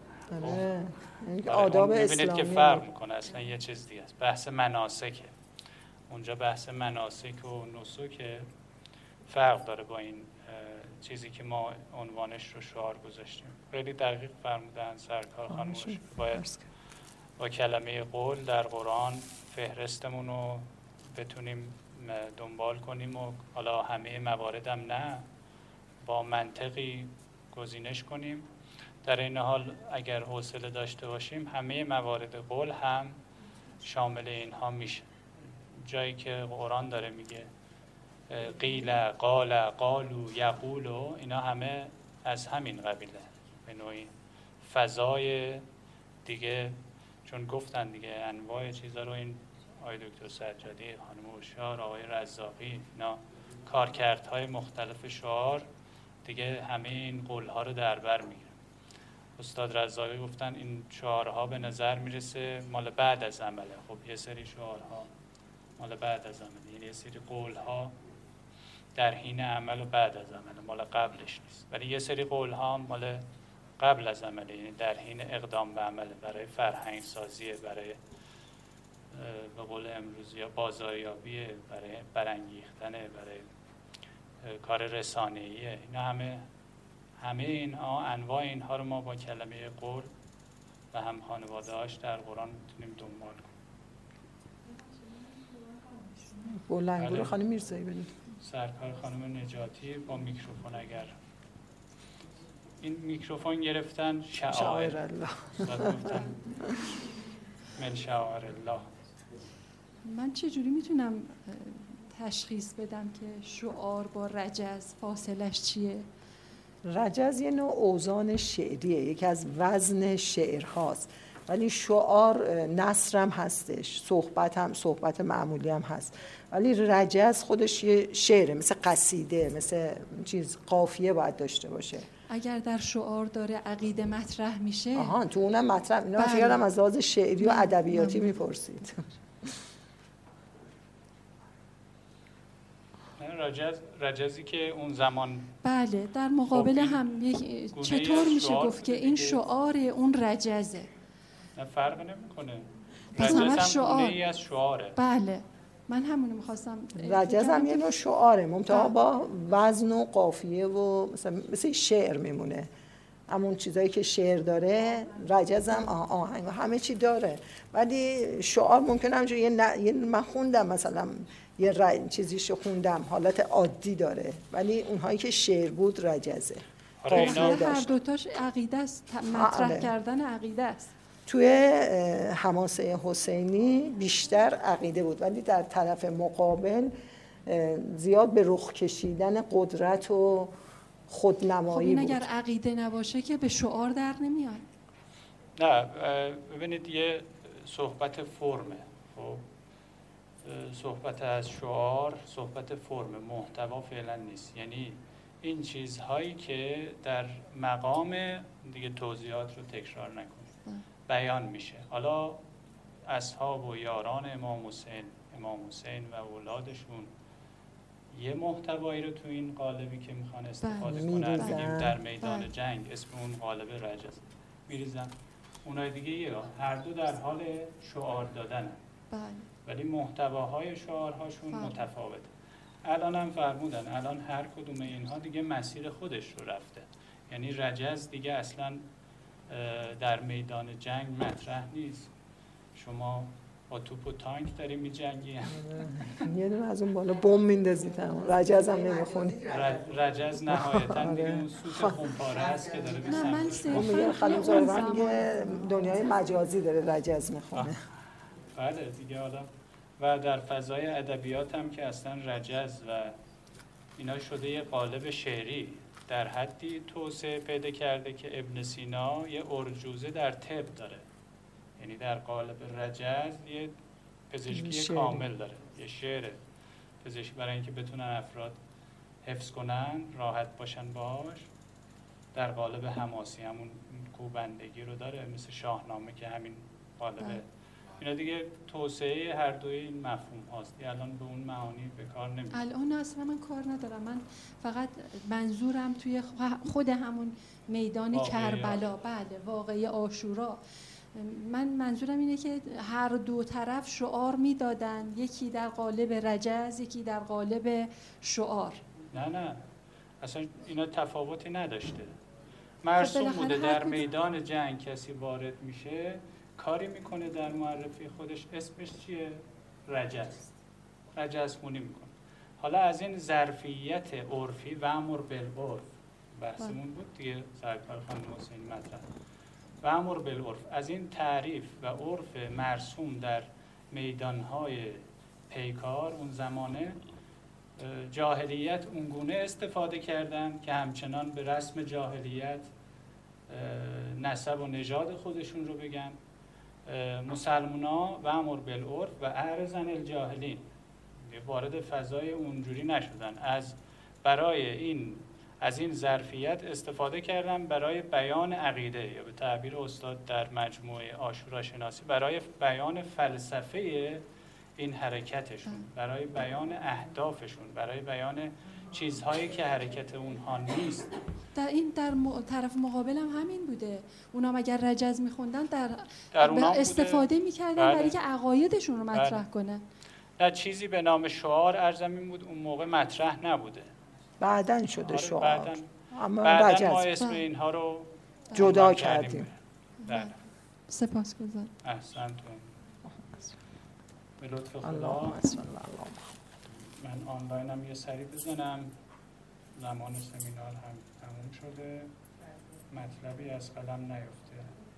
آداب اسلامی میبینید که فرق میکنه، اصلا یه چیز دیگه است. بحث مناسکه اونجا، بحث مناسک و نسک فرق داره با این چیزی که ما عنوانش رو شعار گذاشتیم. خیلی دقیق فرمودن سرکار خانم. باید با کلمه قول در قرآن فهرستمون رو بتونیم دنبال کنیم و حالا همه مواردم نه، با منطقی گزینش کنیم. در این حال اگر حوصله داشته باشیم همه موارد قول هم شامل اینها میشه. جایی که قرآن داره میگه قیل، قال، قالو، یقولو، اینا همه از همین قبیله به نوعی فضای دیگه، چون گفتن دیگه انواع چیزا رو این آقای دکتر سجادی، خانم هوشیار، آقای رزاقی، اینا کارکردهای مختلف شعار دیگه همه این قولها رو در بر میگیرن. استاد رزاقی گفتن این شعارها به نظر میرسه مال بعد از عمله. خب یه سری شعارها مال بعد از عمله، یعنی یه سری قولها در حین عمل و بعد از عمل، مال قبلش نیست. ولی یه سری قولها مال قبل از عمله، یعنی در حین اقدام به عمل، برای فرهنگ سازی، برای به قول امروزی یا بازاریابی، برای برانگیختنه، برای کار رسانه‌ایه. اینا همه همه اینها، انواع اینها رو ما با کلمه قول و هم خانواده‌اش در قرآن میتونیم دنبال کنیم. بلندگو رو خانم میرزایی بدید. سرکار خانم نجاتی با میکروفون، اگر این میکروفون گرفتن شعائر الله گفتن من شعائر الله. من چجوری میتونم تشخیص بدم که شعار با رجز فاصلش چیه؟ رجز یه نوع اوزان شعریه، یکی از وزن شعرهاست، ولی شعار نثر هم هستش، صحبت هم صحبت معمولی هم هست، ولی رجز خودش یه شعره، مثل قصیده، مثل چیز قافیه باید داشته باشه. اگر در شعار داره عقیده مطرح میشه، آها تو اونم مطرح. اینا من فکر کنم از لحاظ شعری و ادبیاتی میپرسید. رجز رجزی که اون زمان بله در مقابل هم یک چطور میشه گفت که این شعار اون رجزه؟ نه فرق نمیکنه. رجز هم شعار. گونه‌ای از شعاره. بله من همونو میخواستم. رجز هم یه نوع شعاره، منتها با وزن و قافیه و مثلا مثل شعر میمونه. همون چیزایی که شعر داره رجز هم آهنگ همه چی داره، ولی شعار ممکنه همجور یه, ن... یه من خوندم مثلا یه ر... چیزیشو خوندم حالت عادی داره، ولی اونهایی که شعر بود رجزه. قافیه هر دوتاش عقیده است، مطرح آره. کردن عقیده است. توی حماسه حسینی بیشتر عقیده بود، ولی در طرف مقابل زیاد به رخ کشیدن قدرت و خودنمایی بود. خب این اگر عقیده نباشه که به شعار در نمیاد. نه ببینید یه صحبت فرمه، خب صحبت از شعار صحبت فرم، محتوا فعلا نیست. یعنی این چیزهایی که در مقام دیگه توضیحات رو تکرار نکنیم بیان میشه. حالا اصحاب و یاران امام حسین امام حسین و اولادشون یه محتوایی رو تو این قالبی که میخوان استفاده کنن بگیم در میدان بله. جنگ اسم اون قالب رجز میریزن، اونای دیگه یه هر دو در حال شعار دادن بله. ولی محتواهای شعارهاشون بله. متفاوته. الان هم فرمودن الان هر کدوم اینها دیگه مسیر خودش رو رفته، یعنی رجز دیگه اصلا در میدان جنگ مطرح نیست. شما با توپ و تانک داری می جنگی، یه دونه از اون بالا بم میندازید، رجز هم نمیخونی. رجز نهایتا دیگه اون سوت خونپاره هست که داره نه من اون میگه خانم زاربان میگه دنیای مجازی داره رجز میخونه. بله دیگه. حالا و در فضای ادبیات هم که اصلا رجز و اینا شده یه قالب شعری در حدی توسعه پیدا کرده که ابن سینا یه ارجوزه در طب داره، یعنی در قالب رجز یه پزشکی شعر. کامل داره، یه شعر پزشکی برای اینکه بتونن افراد حفظ کنن راحت باشن باش. در قالب حماسی همون کوبندگی رو داره، مثل شاهنامه که همین قالبه. اینا دیگه توسعه هر دوی این مفهوم هاست، الان به اون معانی به کار نمیاد. الان اصلا من کار ندارم، من فقط منظورم توی خود همون میدان کربلا، بله واقعه عاشورا، من منظورم اینه که هر دو طرف شعار میدادن، یکی در قالب رجز یکی در قالب شعار. نه نه اصلا اینا تفاوتی نداشته. مرسوم بوده در میدان جنگ کسی وارد میشه کاری میکنه در معرفی خودش اسمش چیه؟ رجز. رجز خونی میکنه. حالا از این ظرفیت عرفی و امر بالعرف بحثمون بود دیگه، سرکار خانم حسینی مطرح و امر بالعرف، از این تعریف و عرف مرسوم در میدانهای پیکار اون زمانه جاهلیت اونگونه استفاده کردن که همچنان به رسم جاهلیت نسب و نژاد خودشون رو بگن. مسلمونا و امر بالعرف و اعرضن الجاهلین وارد فضای اونجوری نشدن، از برای این از این ظرفیت استفاده کردن برای بیان عقیده، یا به تعبیر استاد در مجموعه عاشورا شناسی برای بیان فلسفه این حرکتشون، برای بیان اهدافشون، برای بیان چیزهایی که حرکت اونها نیست. در این در م... طرف مقابل هم همین بوده، اونا مگر رجز میخوندن در, در استفاده میکردن بله. برای که عقایدشون رو مطرح بله. کنن. نه چیزی به نام شعار ارزمین بود اون موقع مطرح نبوده، بعدن شده شعار. بعدن اما بعدن ما اسم بله. اینها رو جدا کردیم. بله. سپاسگزارم. احسنتون. به لطف خدا من آنلاینم یه سری بزنم. زمان سمینار هم تموم شده، مطلبی از قلم نیفته.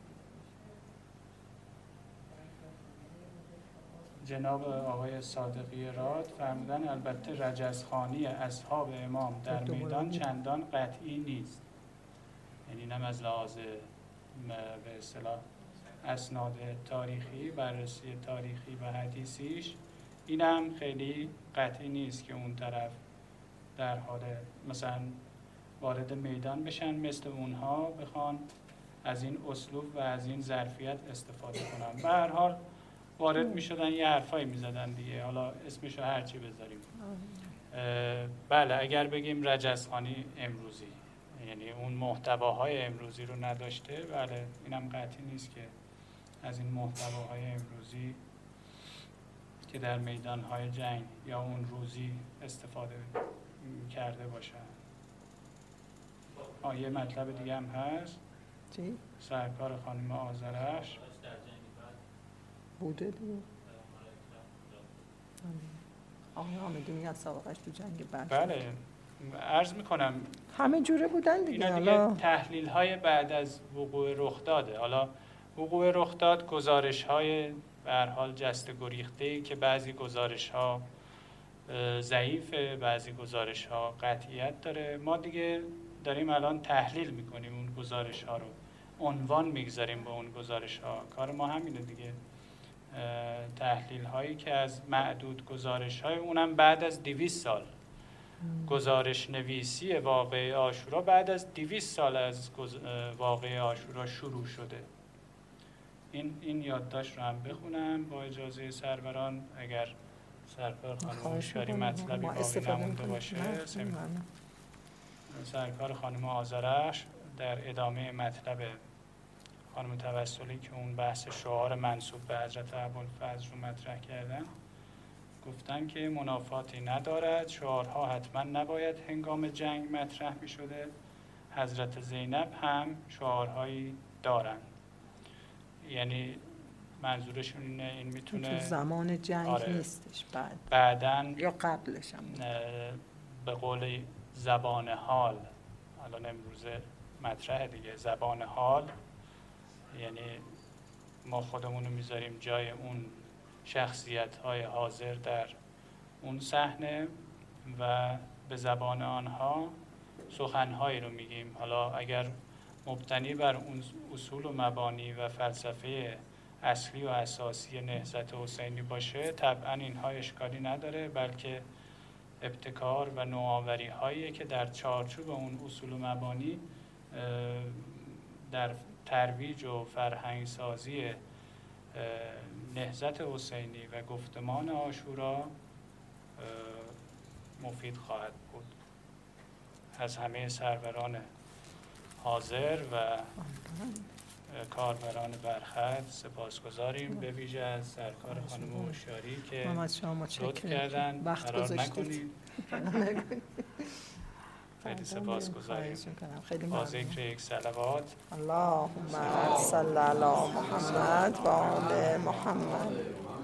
جناب آقای صادقی راد فرمودن البته رجزخوانی اصحاب امام در میدان چندان قطعی نیست، یعنی نه از لحاظ به اصطلاح اسناد تاریخی، بررسی تاریخی و حدیثیش اینم خیلی قطعی نیست که اون طرف در حال مثلا وارد میدان بشن مثل اونها بخوان از این اسلوب و از این ظرفیت استفاده کنن. به هر حال وارد می شدن یه حرفایی می زدن دیگه، حالا اسمشو هرچی بذاریم. بله اگر بگیم رجزخوانی امروزی یعنی اون محتواهای امروزی رو نداشته، بله اینم قطعی نیست که از این محتواهای امروزی که در میدانهای جنگ یا اون روزی استفاده کرده باشن. آه یه مطلب دیگه هم هست. چی؟ سرکار خانم آذرش بوده دیگه. آقای حامدی میگن سابقش تو جنگ بعد. بله عرض میکنم همه جوره بودن دیگه. اینا دیگه تحلیل های بعد از وقوع رخ داده. حالا وقوع رخ داد گزارش های به هر حال جست گریخته که بعضی گزارش ها ضعیفه، بعضی گزارش ها قطعیت داره. ما دیگه داریم الان تحلیل میکنیم اون گزارش ها رو، عنوان میگذاریم به اون گزارش ها. کار ما همینه دیگه، تحلیل هایی که از معدود گزارش های، اونم بعد از دویست سال گزارش نویسی واقعه عاشورا بعد از دویست سال از واقعه عاشورا شروع شده. این این یادداشت رو هم بخونم با اجازه سروران، اگر سرکار خانم هوشیاری مطلبی باقی نمونده باشه. سرکار خانم آذرش در ادامه مطلب خانم توسلی که اون بحث شعار منسوب به حضرت ابوالفضل رو مطرح کردن، گفتن که منافاتی ندارد، شعارها حتما نباید هنگام جنگ مطرح می شده. حضرت زینب هم شعارهایی دارن، یعنی منظورشون اینه این میتونه تو زمان جنگ آره نیستش، بعد بعدن یا قبلش هم به قول زبان حال، الان امروزه مطرح دیگه، زبان حال یعنی ما خودمونو میذاریم جای اون شخصیت های حاضر در اون صحنه و به زبان آنها سخنهایی رو میگیم. حالا اگر مبتنی بر اون اصول و مبانی و فلسفه اصلی و اساسی نهضت حسینی باشه طبعا اینها اشکالی نداره، بلکه ابتکار و نوآوری هایی که در چارچوب اون اصول و مبانی در ترویج و فرهنگ سازی نهضت حسینی و گفتمان عاشورا مفید خواهد بود. از همه سروران حاضر و کاربران برخط سپاسگزاریم، به ویژه از سرکار خانم هوشیاری که لطف کردن قرار نکنید. خیلی سپاسگزاریم. با ذکر یک صلوات اللهم صل علی محمد و آل محمد.